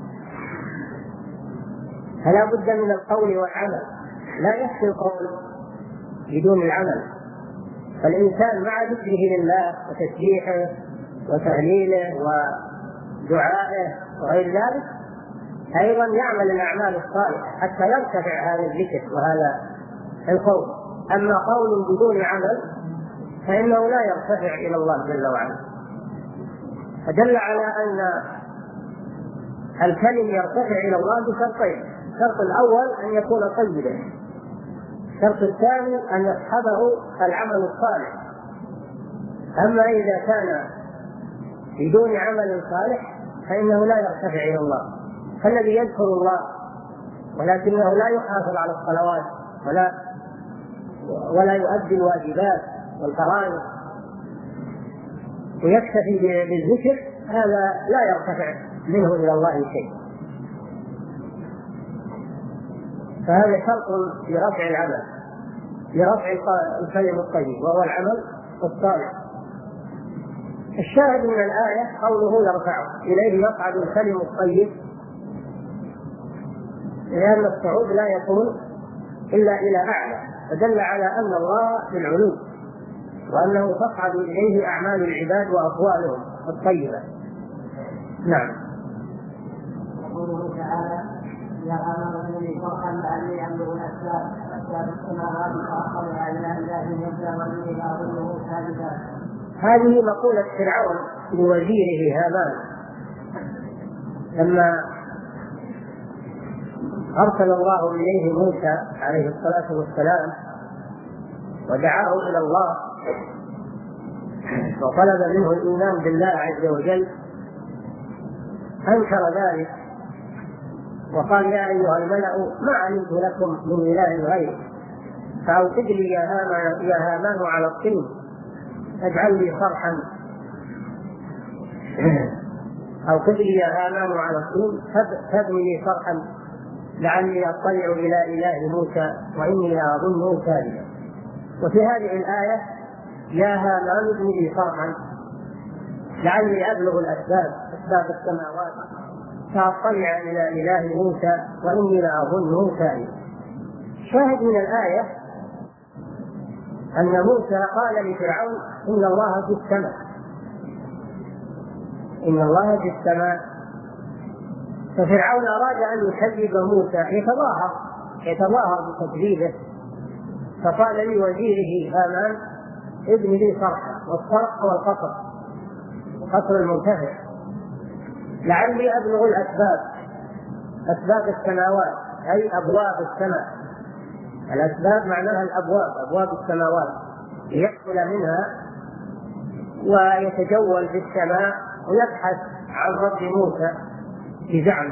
فلا بد من القول والعمل، لا يكفي القول بدون العمل. فالإنسان مع ذكره لله وتسبيحه وتهليله ودعائه وغير ذلك أيضا يعمل الأعمال الصالحة حتى يرتفع هذا الذكر وهذا القول. أما قول بدون عمل فإنه لا يرتفع إلى الله جل وعلا. فدل على أن الكلم يرتفع إلى الله بشرطين: الشرط الأول أن يكون طيبا، الشرط الثاني أن يصحبه العمل الصالح. أما إذا كان بدون عمل صالح فإنه لا يرتفع إلى الله، فالذي يذكر الله ولكنه لا يحافظ على الصلوات ولا ولا يؤدي الواجبات والفرائض ويكتفي بالذكر، هذا لا يرتفع منه إلى الله شيء. فهذا شرط لرفع العمل، لرفع الكلم الطيب، وهو العمل الصالح. الشاهد من الآية قوله يرفعه، إليه يصعد الكلم الطيب، لأن الصعود لا يكون إلا إلى أعلى، فدل على أن الله في العلو وأنه تصعد إليه أعمال العباد وأقوالهم الطيبة. نعم. يقوله تعالى: يا آمنوا فرحا لعلي أبلغ الأسباب أسباب السماوات فأطلع إلى إله موسى وإني لأظنه كاذبا. هذه مقولة فرعون لوزيره هامان لما أرسل الله إليه موسى عليه الصلاة والسلام ودعاه إلى الله وطلب منه الإيمان بالله عز وجل، أنكر ذلك وقال: يا أيها الملأ ما علمت لكم من إله غيري فأوقد لي يا هامان يا هامان على الطين اجعل لي صرحا أوقد لي يا هامان على الطين فابني لي صرحا لعلي أطلع إلى إله موسى وإني لأظنه كاذبا. وفي هذه الآية: يا هامان ابن لي صرحا لعلي أبلغ الأسباب أسباب السماوات فأطلع إلى إله موسى وإني لأظنه كاذبا. شاهد من الآية أن موسى قال لفرعون: إن الله في السماء، إن الله في السماء. ففرعون أراد أن يكذب موسى، يتظاهر يتظاهر بتكذيبه، فقال لي وزيره هامان ابن لي صرحا، والصرح هو القصر، قصر المرتفع، لعلي أبلغ الأسباب، أسباب السماوات أي أبواب السماء، الأسباب معناها الأبواب، أبواب السماوات، يدخل منها ويتجول في السماء ويبحث عن رب موسى بزعمه،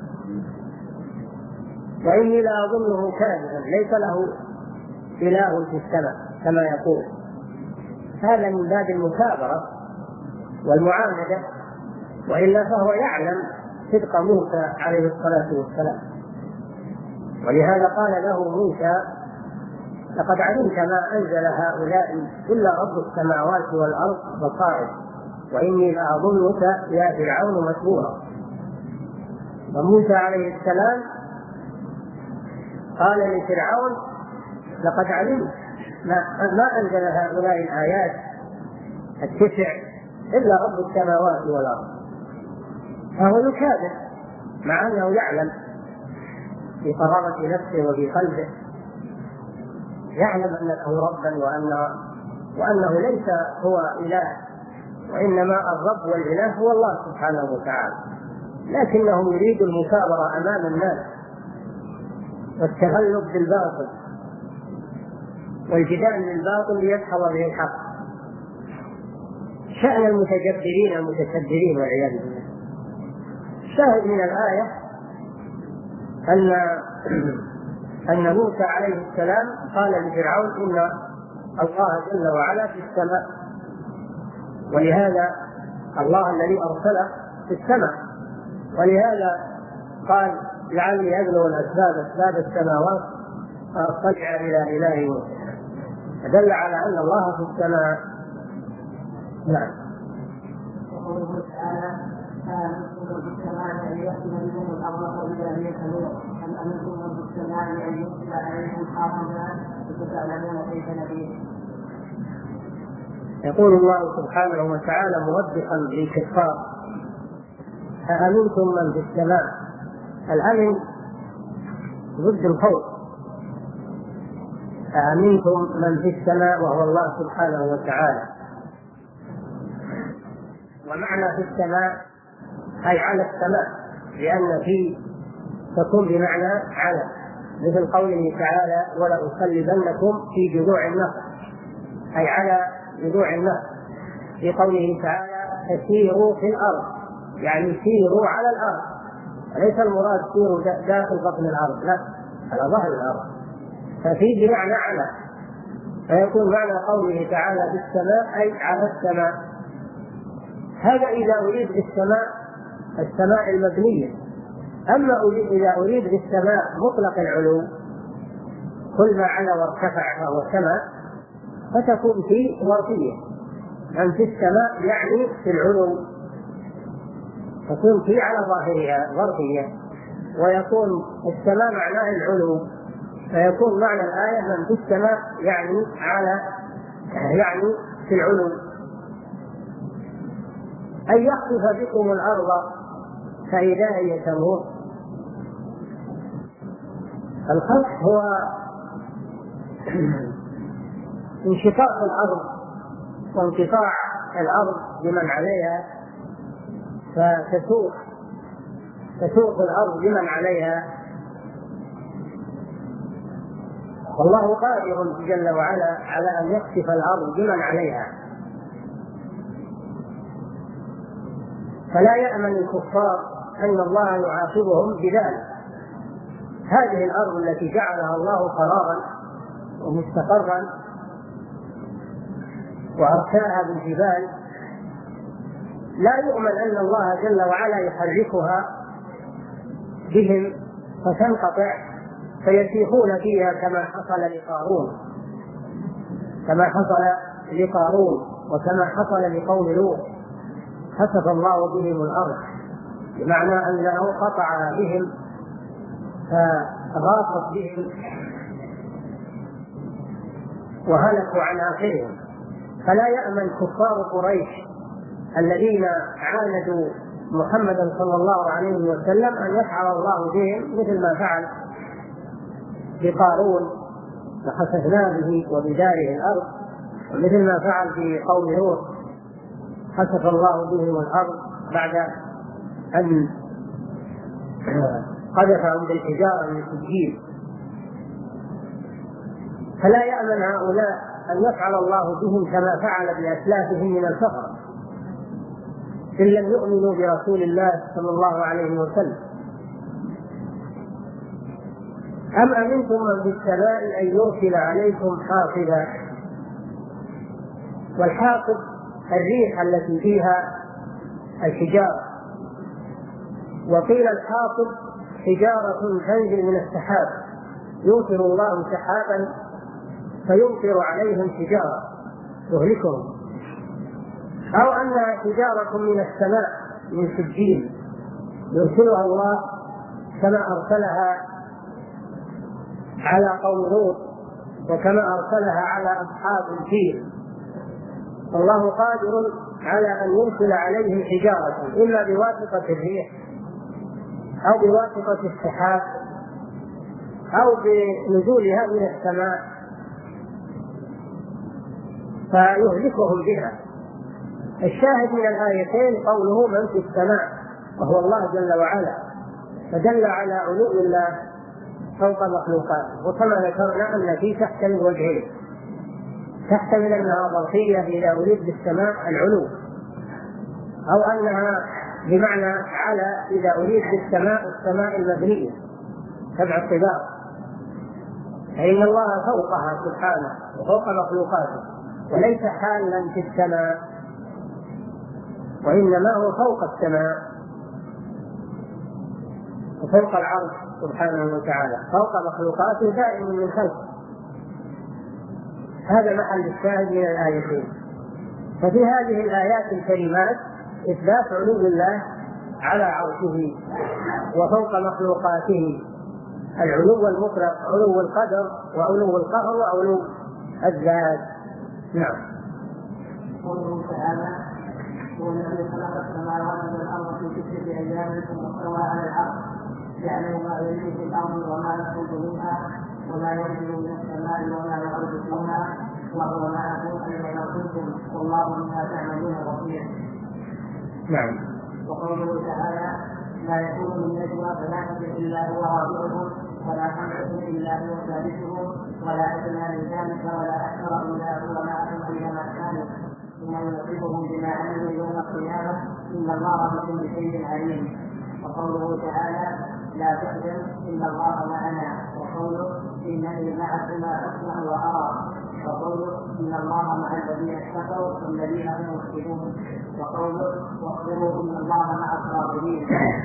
وإني لا أظنه كاذبا ليس له إله في السماء كما يقول. هذا من باب المكابرة والمعاندة، وإلا فهو يعلم صدق موسى عليه الصلاة والسلام، ولهذا قال له موسى لقد علمت ما أنزل هؤلاء إلا رب السماوات والأرض بصائر وإني لأظنك يا فرعون مسبورا. وموسى عليه السلام قال لفرعون لقد علمت ما, ما أنزل هؤلاء الآيات التسع إلا رب السماوات والأرض، فهو يكابر مع أنه يعلم في قرارة نفسه وفي قلبه، يعلم أنه ربا وأنه, وأنه ليس هو إله، وإنما الرب والإله هو الله سبحانه وتعالى، لكنه يريد المكابرة أمام الناس والتغلب بالباطل والجدال بالباطل ليدحض به الحق، شأن المتجبرين المتكبرين والعياذ بالله. الشاهد من الآية أن أن موسى عليه السلام قال لفرعون إن الله جل وعلا في السماء، ولهذا الله الذي أرسله في السماء، ولهذا قال لعلي أبلغ الأسباب أسباب السماوات فأطلع إلى إله موسى، دل على أن الله في السماء. نعم. وقوله تعالى فأمنتم في السماء أن يأتي بهم الأرض فإذا هي تمور، أم أمنتم في السماء أن يرسل عليهم حافظا فتعلمون كيف نذير. يقول الله سبحانه وتعالى موبخا للكفار أأمنتم من في السماء، الأمن ضد الخوف، أأمنتم من في السماء وهو الله سبحانه وتعالى، ومعنى في السماء أي على السماء، لأن في تكون بمعنى على، مثل قوله تعالى ولأصلبنكم في جذوع النخل أي على جذوع النخل، في قوله تعالى تسيروا في الأرض يعني سيروا على الأرض، وليس المراد سيروا داخل بطن الأرض، لا على ظهر الأرض، ففي بمعنى على، فيكون معنى قوله تعالى في السماء أي على السماء. هذا إذا أريد بالسماء السماء المبنية، أما إذا أريد بالسماء مطلق العلو كل ما على وارتفع فهو سماء، فتكون في ظرفية، أن في السماء يعني في العلو، تكون في على ظاهرها ظرفية، ويكون السماء معناه العلو، فيكون معنى الآية من في السماء يعني على يعني في العلو، أن يخسف بكم الأرض فإذا هي تمور. الخسف هو انشقاق الأرض وانقطاع الأرض بمن عليها، فتسوق تسوق الأرض بمن عليها، والله قادر جل وعلا على أن يخسف الأرض بمن عليها، فلا يأمن الكفار أن الله يعاقبهم بذلك. هذه الأرض التي جعلها الله قرارا ومستقرا وأرساها بالجبال، لا يؤمن أن الله جل وعلا يحركها بهم فتنقطع فيسيحون فيها كما حصل لقارون كما حصل لقارون وكما حصل لقوم لوط، خسف الله بهم الأرض، بمعنى أنه قطع بهم فغاصت بهم وهلكوا عن آخرهم. فلا يأمن كفار قريش الذين عاندوا محمدا صلى الله عليه وسلم أن يفعل الله بهم مثل ما فعل بقارون فخسفنا به وبداره الأرض، ومثل ما فعل في قوم نوح خسف الله بهم الأرض بعد أن قذفهم بالحجارة من سجيل. فلا يأمن هؤلاء أن يفعل الله بهم كما فعل بأسلافهم من الكفر إن لم يؤمنوا برسول الله صلى الله عليه وسلم. أم أمنتم من في السماء أن يرسل عليكم حاصبا؟ والحاصب الريح التي فيها الحجارة، وقيل الحاصب حجارة تنزل من السحاب، يرسل الله سحابا فيمطر عليهم حجارة يهلكهم، أو أنها حجارة من السماء من سجيل يرسلها الله كما أرسلها على قوم لوط وكما أرسلها على أصحاب الفيل. الله قادر على أن يرسل عليهم حجارة إما بواسطة الريح أو بواسطة السحاب أو بنزولها من السماء فيهلكهم بها. الشاهد من الآيتين قوله من في السماء وهو الله جل وعلا، فدل على علو الله فوق مخلوقاته. وكما ذكرنا أن في تحتمل وجهين، تحتمل أنها ظرفية إذا أريد بالسماء العلو، أو أنها بمعنى على إذا أريد بالسماء السماء المبنية سبع الطباق، فإن الله فوقها سبحانه وفوق مخلوقاته وليس حالا في السماء، وإنما هو فوق السماء وفوق العرش سبحانه وتعالى، فوق مخلوقاته دائم من خلقه. هذا محل الشاهد من الآيتين. ففي هذه الآيات الكريمات إثبات علو الله على عرشه وفوق مخلوقاته، العلو المطلق، علو القدر وعلو القهر وعلو الذات. نعم. قوله تعالى هو الذي خلق السماوات والأرض في ستة أيام ثم استوى على العرش يعلم ما يلج في الأرض وما يخرج منها وما ينزل من السماء وما يعرج فيها وهو معكم أينما كنتم والله بما تعملون بصير. نعم. وقوله تعالى لا يكون من نجوى ثلاثة إلا هو رابعهم ولا خمسة إلا هو ثالثهم ولا أدنى من ذلك ولا أكثر إلا هو معهم أينما كانوا ثم ينبئهم بما عملوا يوم القيامة إن الله بكل شيء عليم. وقوله تعالى لا تحزن إن الله معنا، وقوله إنني معكما أسمع وأرى، وقوله إن الله مع الذين اتقوا والذين هم محسنون، وقوله واصبروا إن الله مع الصابرين.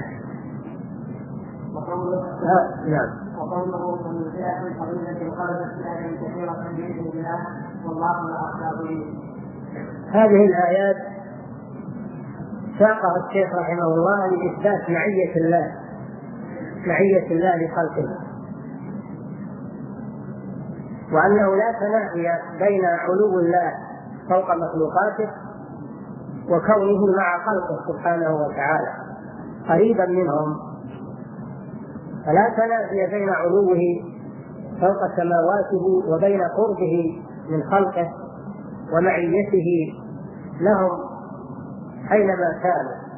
وقوله وقوله من فئة قليلة غلبت فئة كثيرة بإذن الله والله مع الصابرين. هذه الآيات ساقها الشيخ رحمه الله لإثبات معية الله معية الله لخلقه، وأنه لا تنافي بين علو الله فوق مخلوقاته وكونه مع خلقه سبحانه وتعالى قريبا منهم، فلا تنافي بين علوه فوق سماواته وبين قربه من خلقه ومعيته لهم أينما كانوا،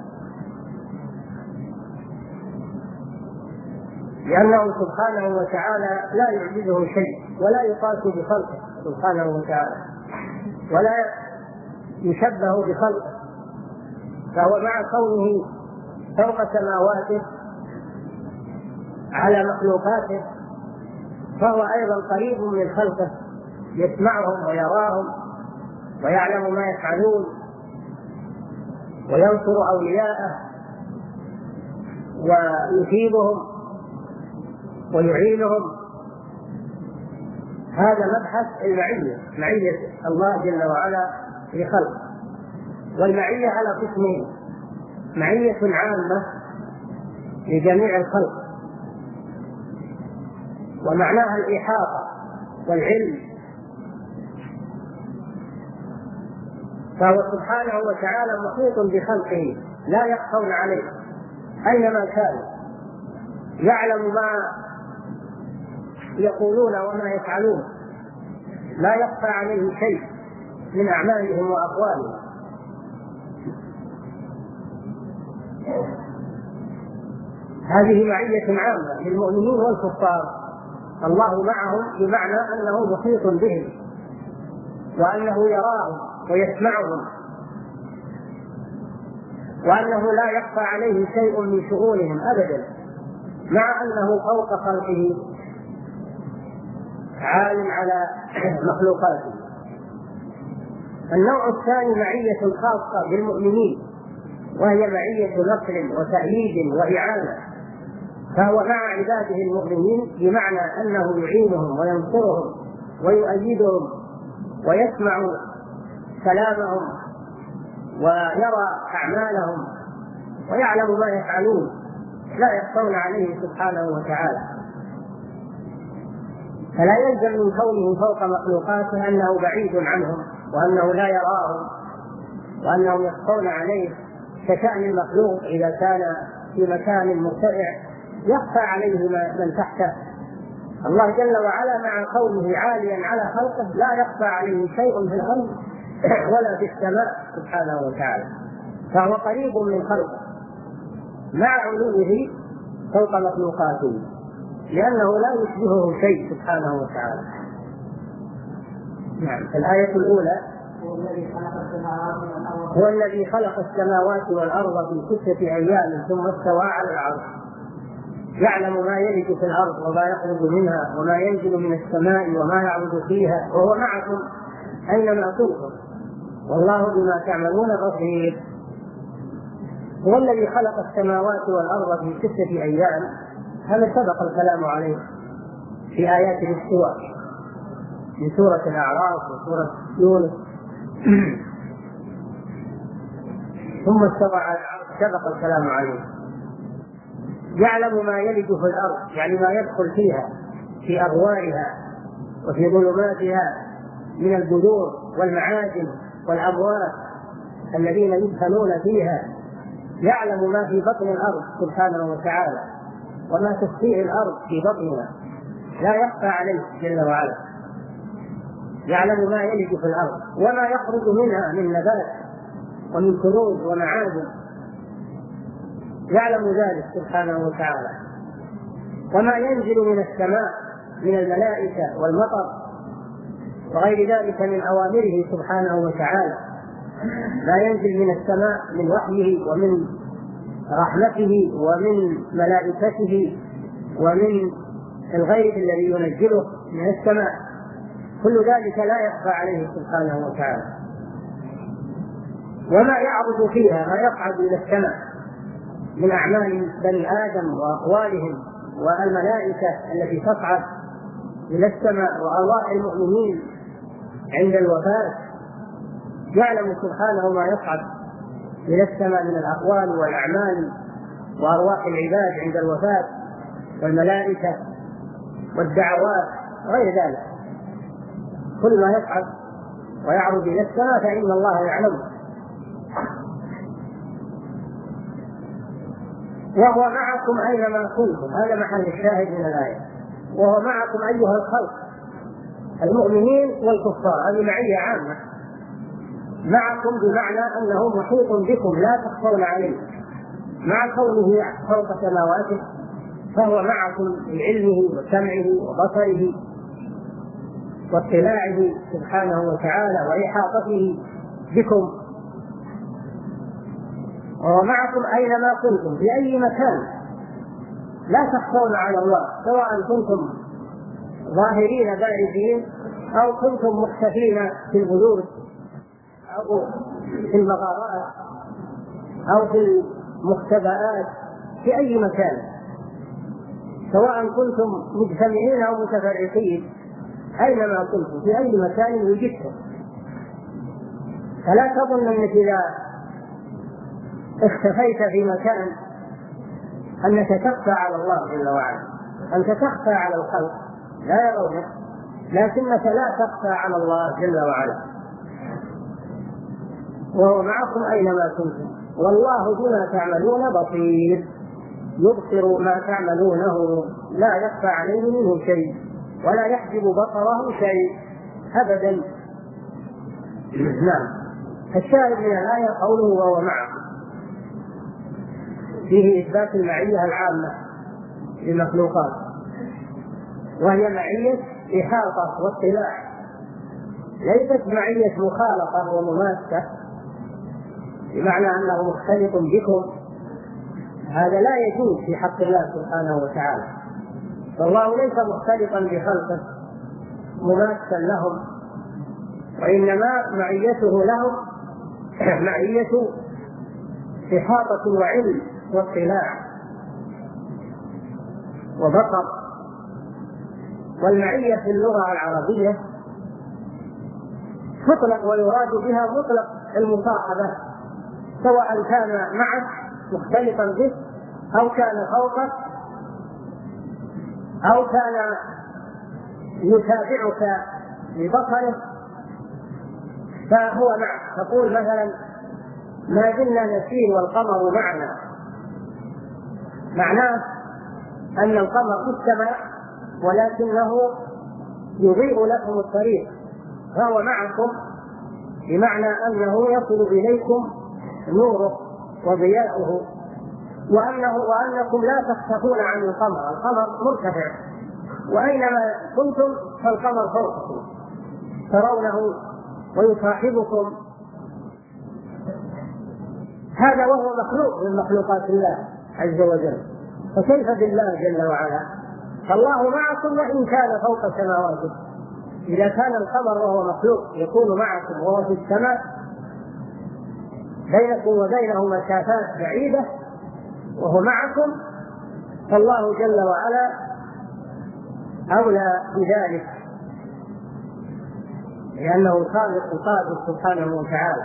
لأنه سبحانه وتعالى لا يعجزه شيء ولا يقاس بخلقه سبحانه وتعالى ولا يشبه بخلقه، فهو مع كونه فوق سماواته على مخلوقاته فهو أيضا قريب من خلقه، يسمعهم ويراهم ويعلم ما يفعلون وينصر أولياءه ويثيبهم ويعينهم. هذا مبحث المعية، معية الله جل وعلا لخلقه. والمعية على قسمين: معية عامة لجميع الخلق ومعناها الإحاطة والعلم، فهو سبحانه وتعالى محيط بخلقه لا يخفون عليه أينما كانوا، يعلم ما يقولون وما يفعلون لا يخفى عليه شيء من أعمالهم وأقوالهم. هذه معية عامة للمؤمنين والكفار، الله معهم بمعنى أنه محيط بهم وأنه يراهم ويسمعهم وأنه لا يخفى عليه شيء من شؤونهم أبدا، مع أنه فوق خلقه عال على مخلوقاته. النوع الثاني معية خاصة بالمؤمنين، وهي معية نصر وتأييد وإعانة، فهو مع عباده المؤمنين بمعنى أنه يعينهم وينصرهم ويؤيدهم ويسمع كلامهم ويرى أعمالهم ويعلم ما يفعلون، لا يخفون عليه سبحانه وتعالى. فلا يلزم من كونه فوق مخلوقاته أنه بعيد عنهم وأنه لا يراهم وأنهم يخفون عليه، كشأن المخلوق إذا كان في مكان مرتفع يخفى عليه من تحته. الله جل وعلا مع كونه عاليا على خلقه لا يخفى عليه شيء في الأرض ولا في السماء سبحانه وتعالى، فهو قريب من خلقه مع علوه فوق مخلوقاته، لأنه لا يشبهه شيء سبحانه وتعالى. نعم. الآية الأولى هو الذي خلق السماوات والأرض في ستة أيام ثم استوى على العرش، يعلم ما يلج في الأرض وما يخرج منها وما ينزل من السماء وما يعرج فيها وهو معكم أينما كنتم والله بما تعملون بصير. هو الذي خلق السماوات والأرض في ستة أيام، هذا سبق الكلام عليه في آيات الاستواء في سورة الأعراف وسورة يونس. ثم استوى على العرش سبق الكلام عليه. يعلم ما يلج في الأرض، يعني ما يدخل فيها في أغوارها وفي ظلماتها من البذور والمعادن والأموات الذين يدفنون فيها، يعلم ما في بطن الأرض سبحانه وتعالى وما تخفيه الأرض في بطنها، لا يخفى عليه جل وعلا. يعلم ما يلج في الأرض وما يخرج منها من نبات ومن كنوز ومعادن، يعلم ذلك سبحانه وتعالى. وما ينزل من السماء من الملائكة والمطر وغير ذلك من أوامره سبحانه وتعالى، ما ينزل من السماء من وحيه ومن رحمته ومن ملائكته ومن الغيب الذي ينزله من السماء، كل ذلك لا يخفى عليه سبحانه وتعالى. وما يعرض فيها، ما يصعد إلى السماء من أعمال بني آدم وأقوالهم والملائكة التي تصعد إلى السماء وأرواح المؤمنين عند الوفاة، يعلم سبحانه ما يصعد إلى السماء من الأقوال والأعمال وأرواح العباد عند الوفاة والملائكة والدعوات غير ذلك. كل ما يصعد ويعرض إلى السماء فإن الله يعلمه. وهو معكم أينما كنتم، هذا محل الشاهد من الآية. وهو معكم أيها الخلق المؤمنين والكفار، هذه معية عامة. معكم بمعنى أنه محيط بكم لا تخفون عليه، مع كونه فوق سماواته فهو معكم بعلمه وسمعه وبصره واطلاعه سبحانه وتعالى وإحاطته بكم. وهو معكم أينما كنتم في أي مكان، لا تخفون على الله، سواء كنتم ظاهرين بارزين أو كنتم مختفين في البيوت أو في المغارات أو في المختبئات، في أي مكان، سواء كنتم مجتمعين أو متفرقين، أينما كنتم في أي مكان وجدتم. فلا تظن أنك إذا اختفيت في مكان أنك تخفى على الله جل وعلا، أنت تخفى على الخلق لا يرونك، لكنك لا تخفى على الله جل وعلا. وهو معكم أينما كنتم والله بما تعملون بصير، يبصر ما تعملونه لا يخفى عليه منه شيء ولا يحجب بصره شيء أبدا. نعم. الشاهد من الآية قوله وهو معكم، فيه إثبات المعية العامة للمخلوقات، وهي معية إحاطة واطلاع، ليست معية مخالطة ومماسة بمعنى أنه مختلط بكم، هذا لا يجوز في حق الله سبحانه وتعالى. فالله ليس مختلطا بخلقه مماسا لهم، وإنما معيته لهم معية إحاطة وعلم واطلاع وبصر. والمعية في اللغة العربية تطلق ويراد بها مطلق المصاحبة، سواء كان معك مختلطا به أو كان فوقك أو كان يتابعك ببصره فهو معك. تقول مثلا ما زلنا نسير والقمر معنا، معناه أن القمر في السماء ولكنه يضيء لكم الطريق، فهو معكم بمعنى أنه يصل إليكم نوره وضياؤه، وأنه وأنكم لا تختفون عن القمر، القمر مرتفع وأينما كنتم فالقمر فوقكم ترونه ويصاحبكم. هذا وهو مخلوق من مخلوقات الله عز وجل، فكيف بالله جل وعلا؟ فالله معكم وإن كان فوق سماواته. إذا كان القمر وهو مخلوق يكون معكم وهو في السماء بينكم وبينه مسافات بعيدة وهو معكم، فالله جل وعلا أولى بذلك لأنه خالق قادر سبحانه وتعالى.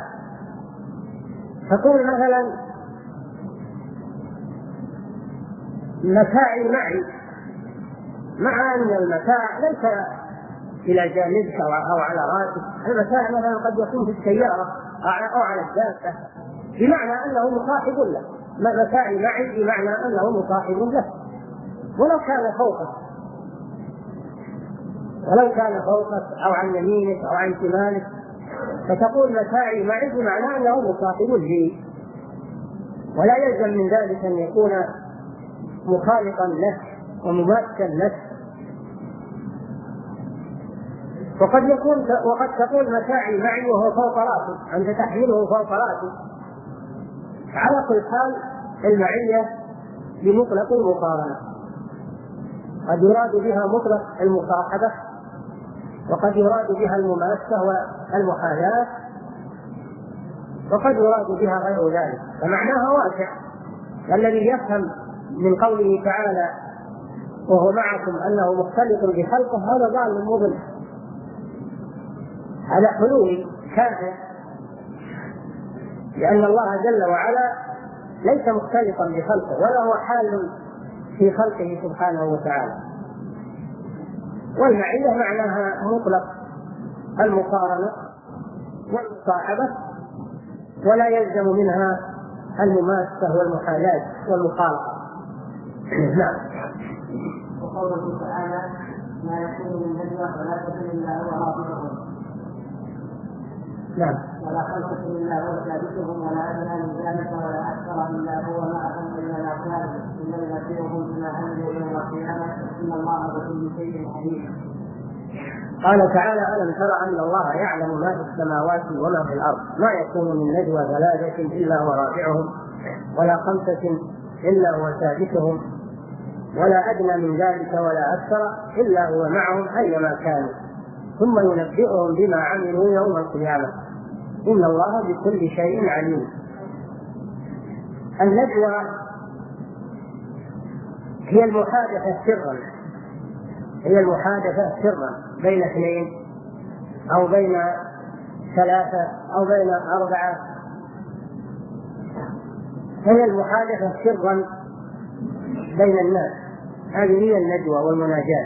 تقول مثلا متاعي معي، مع أن المتاع ليس إلى جانبك أو على رأسك، المتاع مثلا قد يكون في السيارة أو على الدابة بمعنى أنه مصاحب له، متاعي معي بمعنى أنه مصاحب له ولو كان فوقك ولو كان فوقك أو عن يمينك أو عن شمالك، فتقول متاعي معي بمعنى أنه مصاحب لي، ولا يلزم من ذلك أن يكون مخالطا له ومماثلا له. وقد يكون وقد تقول متاعي معي وهو فوق رأسي، أنت تحمله فوق رأسي. على كل حال المعية بمطلق المقارنة، قد يراد بها مطلق المصاحبة، وقد يراد بها المماسة والمحاذاة، وقد يراد بها غير ذلك، فمعناها واسع. الذي يفهم من قوله تعالى وهو معكم أنه مختلط بخلقه هذا ضال مضل، على حلول كافر، لأن الله جل وعلا ليس مختلطا بخلقه ولا هو حال في خلقه سبحانه وتعالى. والمعية معناها مطلق المقارنة والمصاحبة، ولا يلزم منها المماسة والمحاذاة والمخالطة. نعم. وقوله تعالى ما يكون من نجوى ثلاثة إلا هو رابعهم. نعم. ولا خمسة إلا هو سادسهم ولا أدنى من ذلك ولا أكثر إلا هو معهم إلا كان إلا ينبئهم بما عملوا يوم القيامة إن الله بكل شيء عليم. قال تعالى ألم تر أن الله يعلم ما في السماوات وما في الأرض ما يكون من نجوى ثلاثة إلا هو رابعهم ولا خمسة إلا هو سادسهم ولا أدنى من ذلك ولا أكثر إلا هو معهم أينما كانوا ثم ينبئهم بما عملوا يوم القيامة إن الله بكل شيء عليم. النجوى هي المحادثة سرا هي المحادثة سرا بين اثنين أو بين ثلاثة أو بين أربعة، هي المحادثة سرا بين الناس، هذه هي النجوى والمناجاة.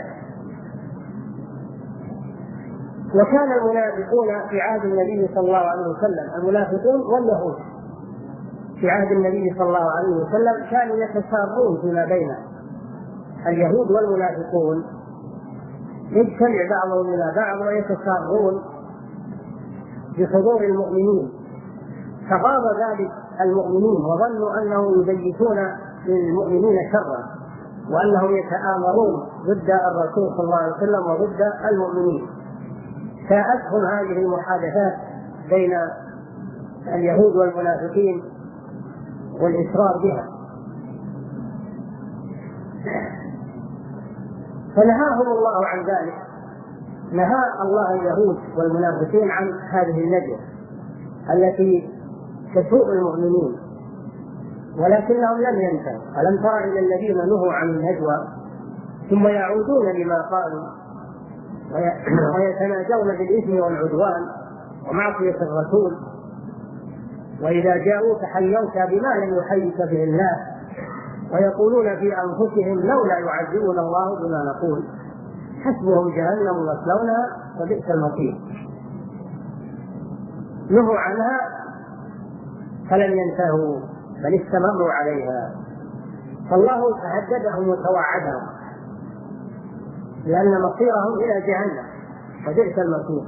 وكان المنافقون في عهد النبي صلى الله عليه وسلم، المنافقون واليهود في عهد النبي صلى الله عليه وسلم كانوا يتسارون فيما بينهم، اليهود والمنافقون يجتمع بعضهم إلى بعض ويتسارون بحضور المؤمنين، فغاب ذلك المؤمنين وظنوا أنهم يبيتون للمؤمنين شرا وأنهم يتآمرون ضد الرسول صلى الله عليه وسلم وضد المؤمنين. ساءتهم هذه المحادثات بين اليهود والمنافقين والإصرار بها، فنهاهم الله عن ذلك. نهى الله اليهود والمنافقين عن هذه النجوى التي تسوء المؤمنين، ولكنهم لم ينتهوا. ألم تر إلى الذين نهوا عن النجوى ثم يعودون لما قالوا ويتناجون بالإثم والعدوان ومعصية الرسول، وإذا جاءوك حيوك بما لم يحيك به الله، ويقولون في أنفسهم لولا يعذبنا الله بما نقول، حسبهم جهنم يصلونها وبئس المصير. نهوا عنها فلم ينتهوا بل استمروا عليها، فالله تهددهم وتوعدهم لأن مصيرهم إلى جهنم وبئس المصير.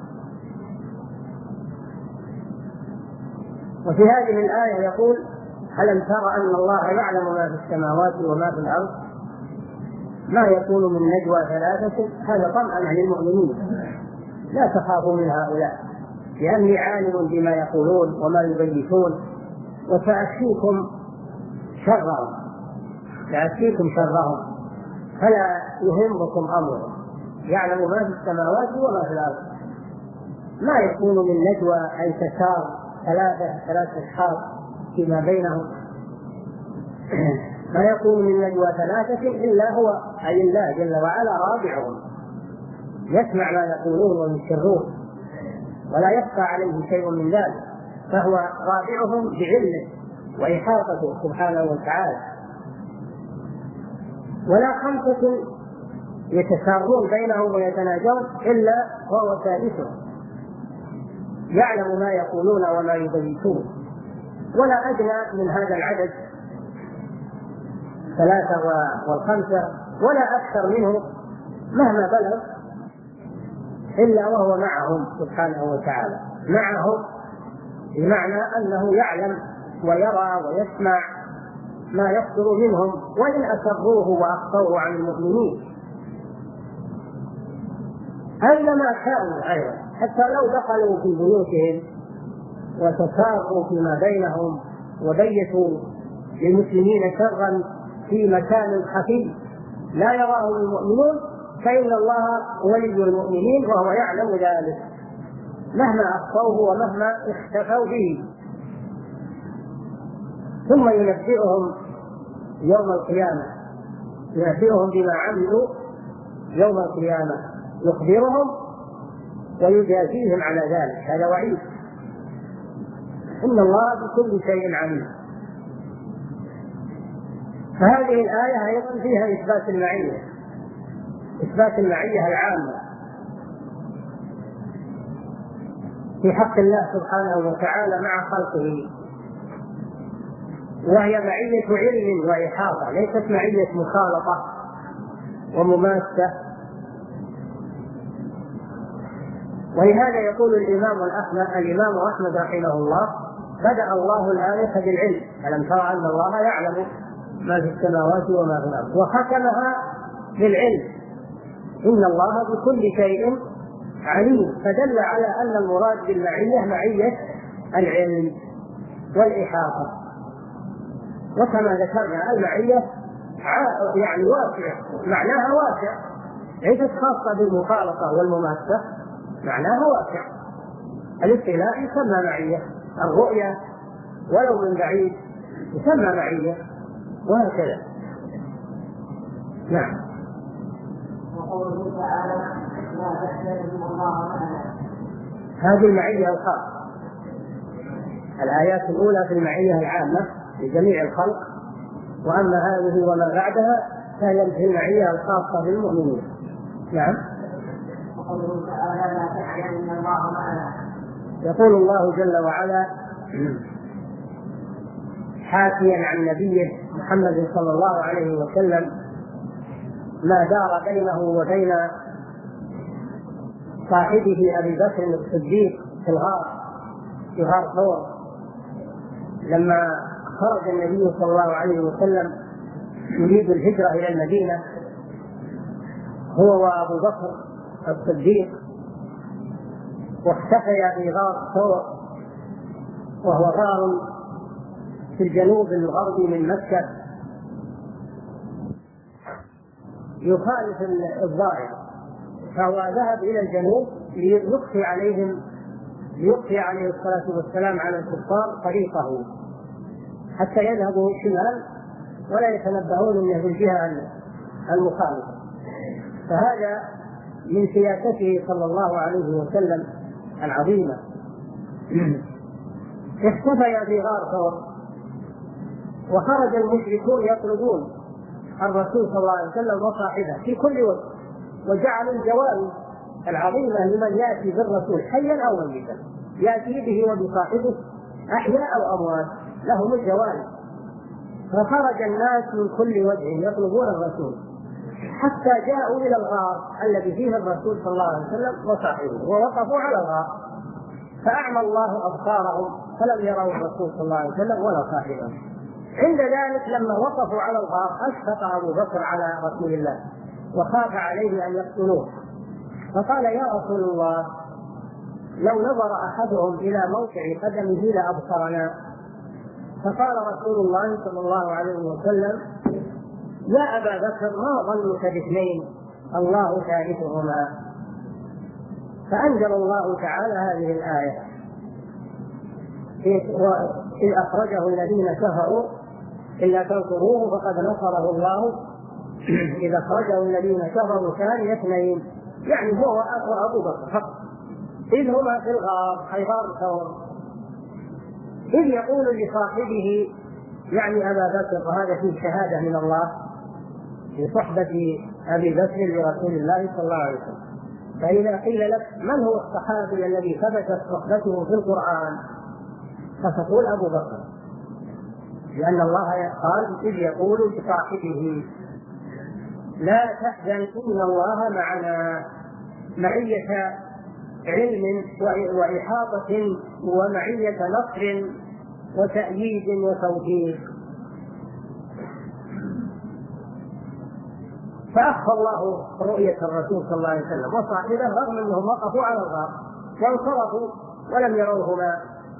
وفي هذه الآية يقول: ألم تر أن الله يعلم ما في السماوات وما في الأرض ما يكون من نجوى ثلاثة، هذا طمعا للمؤمنين، لا تخافوا من هؤلاء لأني عالم بما يقولون وما يبيتون وسأكفيكم شرهم، سأكفيكم شرهم فلا يهمكم أمرهم، يعلم ما في السماوات وما في الأرض. ما يكون من نجوى أي تسار ثلاثة ثلاثة أشخاص فيما بينهم، ما يكون من نجوى ثلاثة إلا هو أي الله جل وعلا رابعهم، يسمع ما يقولون ويسرون ولا يخفى عليه شيء من ذلك، فهو رابعهم بعلمه وإحاطته سبحانه وتعالى. ولا خمسة يتسارون بينهم ويتناجون إلا وهو ثالثهم، يعلم ما يقولون وما يبيتون. ولا أدنى من هذا العدد ثلاثة والخمسة ولا أكثر منه مهما بلغ إلا وهو معهم سبحانه وتعالى، معهم بمعنى أنه يعلم ويرى ويسمع ما يصدر منهم وإن أسروه وأخفوه عن المؤمنين أينما كانوا أيضا، حتى لو دخلوا في بيوتهم وتساروا فيما بينهم وبيتوا للمسلمين شرا في مكان خفي لا يراه المؤمنون، فإن الله ولي المؤمنين وهو يعلم ذلك مهما أخفوه ومهما اختفوا به، ثم ينبئهم يوم القيامة، ينبئهم بما عملوا يوم القيامة، يخبرهم ويجازيهم على ذلك. هذا وعيد، إن الله بكل شيء عليم. فهذه الآية أيضا فيها إثبات المعية، إثبات المعية العامة في حق الله سبحانه وتعالى مع خلقه، وهي معية علم وإحاطة، ليست معية مخالطة ومماسة. ولهذا يقول الإمام أحمد الإمام أحمد رحمه الله: بدأ الله الآية بالعلم، ألم تر أن الله يعلم ما في السماوات وما في الأرض، وختمها بالعلم، إن الله بكل شيء عليم، فدل على أن المراد بالمعية معية العلم والإحاطة. وكما ذكرنا المعية يعني واسعة، معناها واسع، ليست خاصة بالمخالطة والمماسة، معناها واسع. الاطلاع يسمى معية، الرؤية ولو من بعيد يسمى معية، وهكذا. نعم. وقوله تعالى: لا تحزن الله معنا، هذه المعية الخاصة. الآيات الأولى في المعية العامة لجميع الخلق، وأما هذه وما بعدها فهي في المعية الخاصة بالمؤمنين. نعم. وقوله تعالى: لا تحزن الله معنا، يقول الله جل وعلا حاكيا عن نبيه محمد صلى الله عليه وسلم ما دار بينه وبين صاحبه أبي بكر الصديق في الغار في غار ثور لما خرج النبي صلى الله عليه وسلم يريد الهجرة إلى المدينة هو وأبو بكر الصديق، واختفيا في غار ثور وهو غار في الجنوب الغربي من مكة يخالف الظاهر، فهو ذهب إلى الجنوب ليخفي عليهم ليخفي عليه الصلاة والسلام على الكفار طريقه حتى يذهبوا شمال ولا يتنبهون انه في الجهة المخالفة. فهذا من سياسته صلى الله عليه وسلم العظيمة. اختفى في غار ثور وخرج المشركون يطلبون الرسول صلى الله عليه وسلم وصاحبه في كل وقت، وجعلوا الجوائز العظيمة لمن يأتي بالرسول حيا أو ميتا، يأتي به وبصاحبه أحياء أو أموات لهم الجوائز. فخرج الناس من كل وجه يطلبون الرسول حتى جاءوا إلى الغار الذي فيه الرسول صلى الله عليه وسلم وصاحبه ووقفوا على الغار، فأعمى الله أبصارهم فلم يروا الرسول صلى الله عليه وسلم ولا صاحبه. عند ذلك لما وقفوا على الغار أشفق أبو بكر على رسول الله وخاف عليه أن يقتلوه، فقال يا رسول الله لو نظر أحدهم إلى موقع قدمه لأبصرنا. فقال رسول الله صلى الله عليه وسلم يا أبا بكر ما ظنك باثنين الله ثالثهما. فأنزل الله تعالى هذه الآية إذ أخرجه الذين كفروا إلا تنصروه فقد نصره الله إذ أخرجه الذين كفروا ثاني اثنين، يعني هو وأبو بكر فقط إذ هما في الغار أي غار ثور، إذ يقول لصاحبه يعني أبا بكر، وهذا فيه شهادة من الله في صحبة أبي بكر لرسول الله صلى الله عليه وسلم. فإذا قيل لك من هو الصحابي الذي ثبتت صحبته في القرآن فتقول أبو بكر، لأن الله قال إذ يقول لصاحبه لا تحزن إن الله معنا، معية علم وإحاطة ومعية نصر وتأييد وتوفيق. فأخفى الله رؤية الرسول صلى الله عليه وسلم وصاحبه رغم أنهم وقفوا على الغار وانصرفوا ولم يروهما.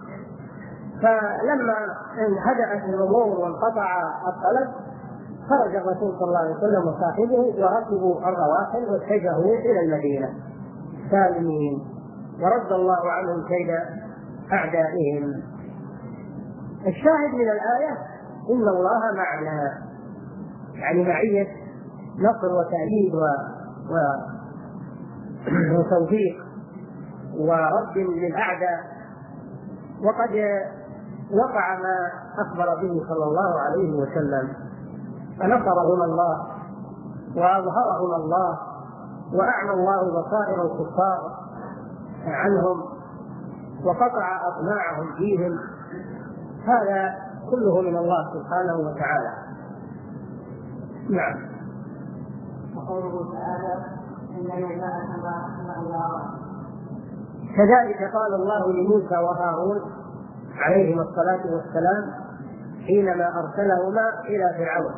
فلما هدأت الأمور وانقطع الطلب خرج الرسول صلى الله عليه وسلم وصاحبه وركبوا الرواحل واتجهوا إلى المدينة سالمين، ورد الله عنهم كيد أعدائهم. الشاهد من الآية إن الله معنا، يعني معية نصر وتأييد و... و... وتوفيق ورد للأعداء. وقد وقع ما أخبر به صلى الله عليه وسلم، فنصرهم الله وأظهرهم الله وأعمى الله بصائر الكفار عنهم وقطع أطماعهم فيهم. هذا كله من الله سبحانه وتعالى. نعم. وقوله تعالى إنما جاءكم مع الله. كذلك قال الله لموسى وهارون عليهما الصلاة والسلام حينما أرسلهما إلى فرعون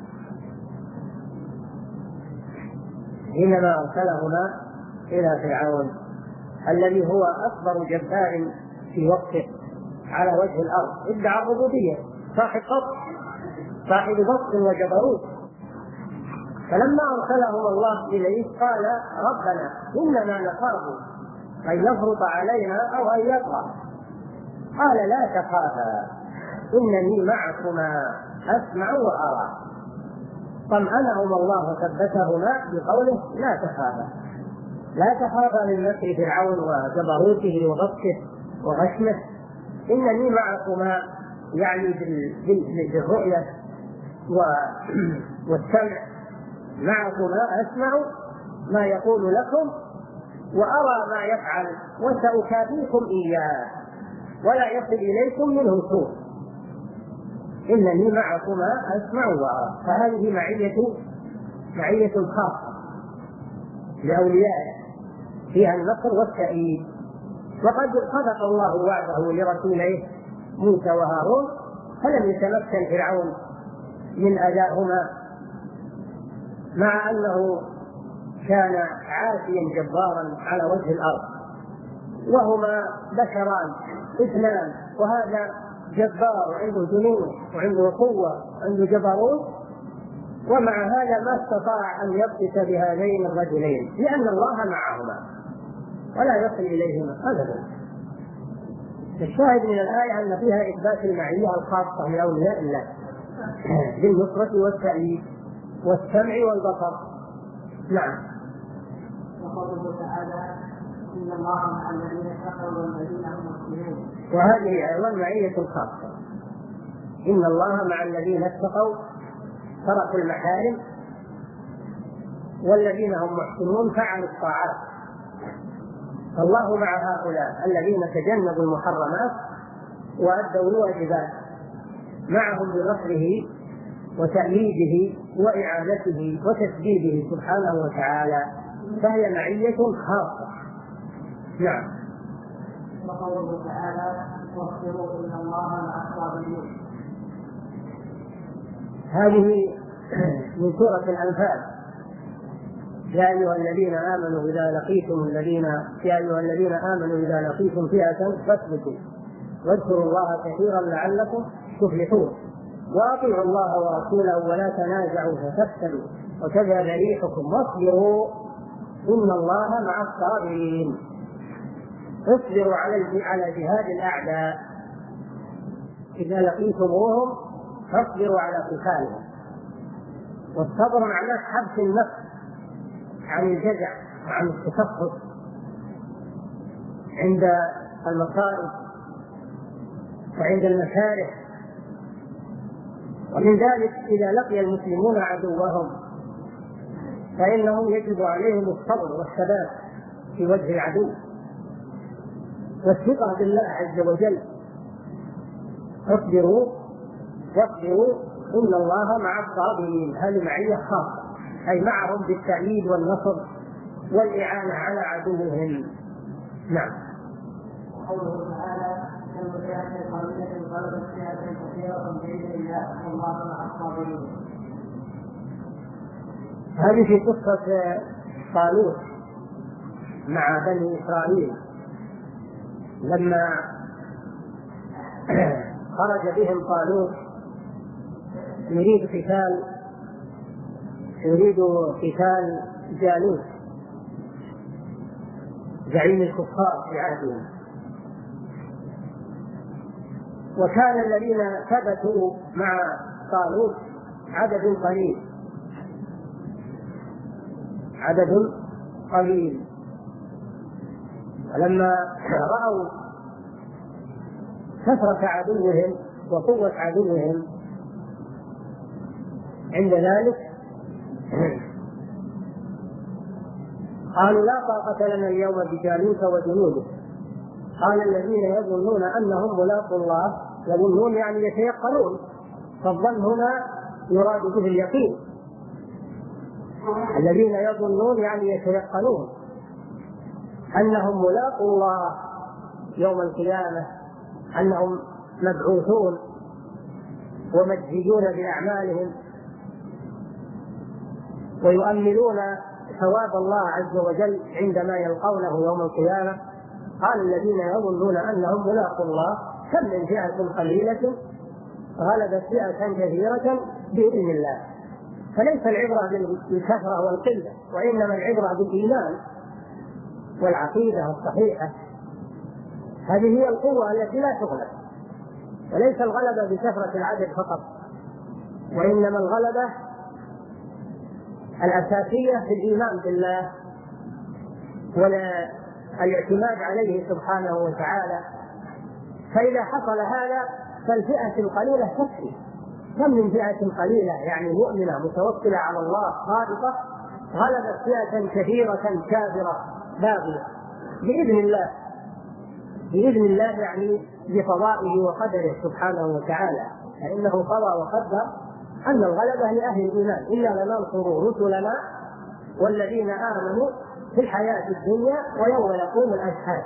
حينما أرسلهما إلى فرعون الذي هو أكبر جبار في وقته على وجه الأرض، ادعى الربوبية، صاحب قصد صاحب بسط وجبروت. فلما أرسلهم الله إليه قال ربنا إننا نخاف أن يفرط علينا أو أن يطغى. قال لا تخافا إنني معكما أسمع وأرى. طمأنهما الله وثبتهما بقوله لا تخافا، لا تخافا من مكر فرعون وجبروته وبطشه وغشمه، إنني معكما يعني بالرؤية والسمع، معكما أسمع ما يقول لكم وأرى ما يفعل وسأكافيكم إياه ولا يصل إليكم منه سوء، إنني معكما أسمع وأرى. فهذه معية معية خاصة لأوليائه فيها النصر والتأييد. وقد صدق الله وعده لرسوليه موسى وهارون، فلم يتمكن فرعون من أدائهما، مع أنه كان عاتيا جبارا على وجه الأرض، وهما بشران اثنان، وهذا جبار وعنده جنون وعنده قوة وعنده جبروت، ومع هذا ما استطاع أن يبطش بهذين الرجلين لأن الله معهما ولا يصل إليهما أبدا. الشاهد من الآية أن فيها إثبات المعية الخاصة لأولياء الله بالنصرة والتأييد والسمع والبصر. نعم. وقوله تعالى إن الله مع الذين اتقوا والذين هم محسنون، وهذه أيضا معية خاصة. إن الله مع الذين اتقوا تركوا المحارم والذين هم محسنون فعلوا الطاعات، فالله مع هؤلاء الذين تجنبوا المحرمات وأدوا الواجبات، معهم بنصره وتأييده وإعانته وتسديده سبحانه وتعالى، فهي معية خاصة. نعم. وقوله تعالى واصبروا إن الله مع الصابرين، هذه من سورة الأنفال. يا أيها الذين آمنوا إذا لقيتم الذين يا أيها الذين آمنوا إذا لقيتم فئة فاثبتوا واذكروا الله كثيرا لعلكم تفلحون، وأطيعوا الله ورسوله ولا تنازعوا فتفشلوا وتذهب ريحكم واصبروا إن الله مع الصابرين. اصبروا على على جهاد الأعداء، إذا لقيتموهم فاصبروا على قتالهم. والصبر معناه حبس النفس عن الجزع وعن التسخط عند المصائب وعند المكاره. ومن ذلك إذا لقي المسلمون عدوهم فإنهم يجب عليهم الصبر والثبات في وجه العدو والثقة بالله عز وجل. اصبروا واصبروا إن الله مع الصابرين، هذه معية خاصة، أي معهم بالتأييد والنصر والإعانة على عدوهم. نعم. وقوله تعالى كم فئة قليلة غلبت فئة كثيرة بإذن الله والله مع الصابرين. هذه في قصة طالوت مع بني إسرائيل لما خرج بهم طالوت يريد قتال يريد قتال جالوت زعيم الكفار في عهدهم، وكان الذين ثبتوا مع طالوت عدد قليل عدد قليل ولما رأوا كثرة عدوهم وقوة عدوهم عند ذلك قالوا لا طاقة لنا اليوم بجالوت وجنوده. قال الذين يظنون أنهم ملاقوا الله، يظنون يعني يتيقنون، فالظن هنا يراد به اليقين. الذين يظنون يعني يتيقنون أنهم ملاقوا الله يوم القيامة، أنهم مبعوثون ومجزيون بأعمالهم ويؤملون ثواب الله عز وجل عندما يلقونه يوم القيامة. قال الذين يظنون أنهم ملاقوا الله كم من فئة قليلة غلبت فئة كثيرة بإذن الله. فليس العبرة بالكثرة والقلة، وإنما العبرة بالإيمان والعقيدة الصحيحة. هذه هي القوة التي لا تغلب، وليس الغلبة بكثرة العدد فقط، وإنما الغلبة الأساسية في الإيمان بالله والاعتماد عليه سبحانه وتعالى. فإذا حصل هذا فالفئة القليلة تكفي. كم من فئة قليلة يعني مؤمنة متوكلة على الله صادقة غلبت فئة كثيرة كافرة باغية بإذن الله، بإذن الله يعني بقضائه وقدره سبحانه وتعالى، فإنه قضى وقدر أن الغلبة لأهل الإيمان، إلا لننصر رسلنا والذين آمنوا في الحياة الدنيا ويوم يقوم الأشهاد.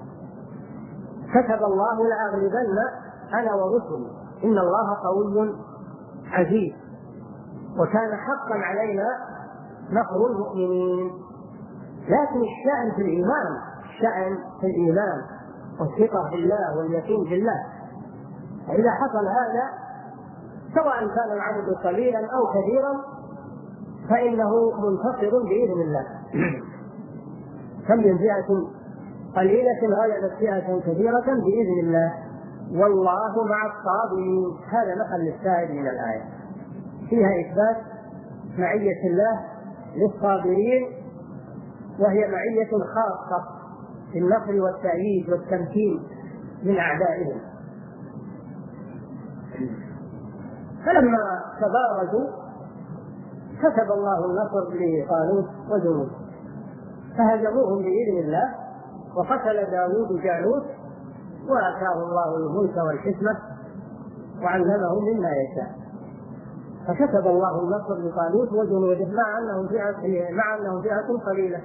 كتب الله لأغلبن أنا ورسلي إن الله قوي عزيز، وكان حقا علينا نصر المؤمنين. لكن الشأن في الإيمان، الشأن في الإيمان والثقة بالله واليقين بالله، فإذا حصل هذا سواء كان العبد قليلا أو كثيرا فإنه منتصر بإذن الله. كم من فئة قليلة غلبت فئة كثيرة بإذن الله والله مع الصابرين. هذا مثل الشاهد من الآية، فيها إثبات معية الله للصابرين، وهي معية خاصة في النصر والتأييد والتمكين من أعدائهم. فلما تبارزوا كتب الله النصر لطالوت وجنوده فهزموهم بإذن الله، وقتل داود جالوت وآتاه الله الملك والحكمة وعلمه مما يشاء. فكتب الله النصر لطالوت وجنوده مع أنهم فئة مع أنهم فئة قليلة،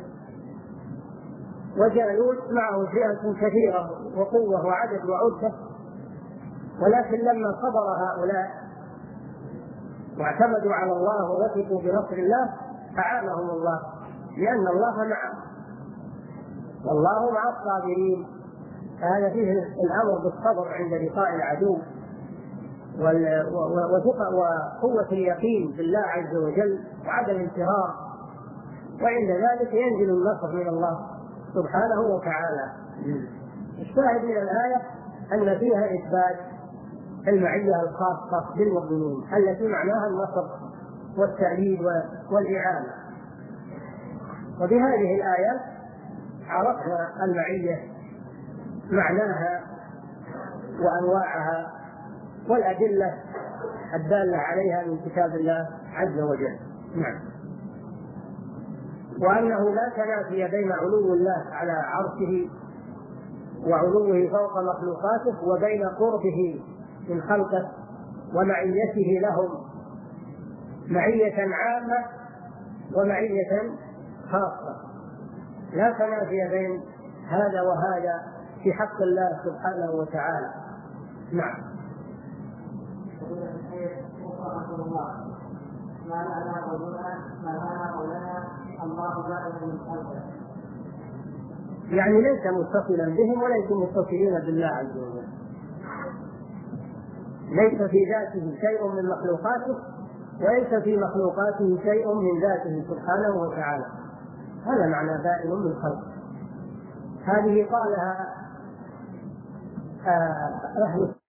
وجالوت معه فئة كثيرة وقوة وعدد وعدة، ولكن لما صبر هؤلاء واعتمدوا على الله ووثقوا بنصر الله أعانهم الله، لأن الله معهم والله مع الصابرين. فهذا فيه الأمر بالصبر عند لقاء العدو وقوة اليقين بالله عز وجل وعدم الانتهار، وعند ذلك ينزل النصر من الله سبحانه وتعالى. الشاهد من الآية أن فيها إثبات المعية الخاصة بالمؤمنين التي معناها النصر والتأييد والإعانة. وبهذه الآية عرفنا المعية معناها وأنواعها والأدلة الدالة عليها من كتاب الله عز وجل. نعم. وأنه لا تنافي بين علو الله على عرشه وعلوه فوق مخلوقاته وبين قربه من خلقه ومعيته لهم، معية عامة ومعية خاصة، لا تنافي بين هذا وهذا في حق الله سبحانه وتعالى. نعم. ما معنى قولنا ما معنى قولنا الله جعل من خلقه؟ يعني ليس متصلا بهم وليسوا متصلين بالله عز وجل، ليس في ذاته شيء من مخلوقاته وليس في مخلوقاته شيء من ذاته سبحانه وتعالى. هذا معنى بائن من خلقه. هذه قالها أهل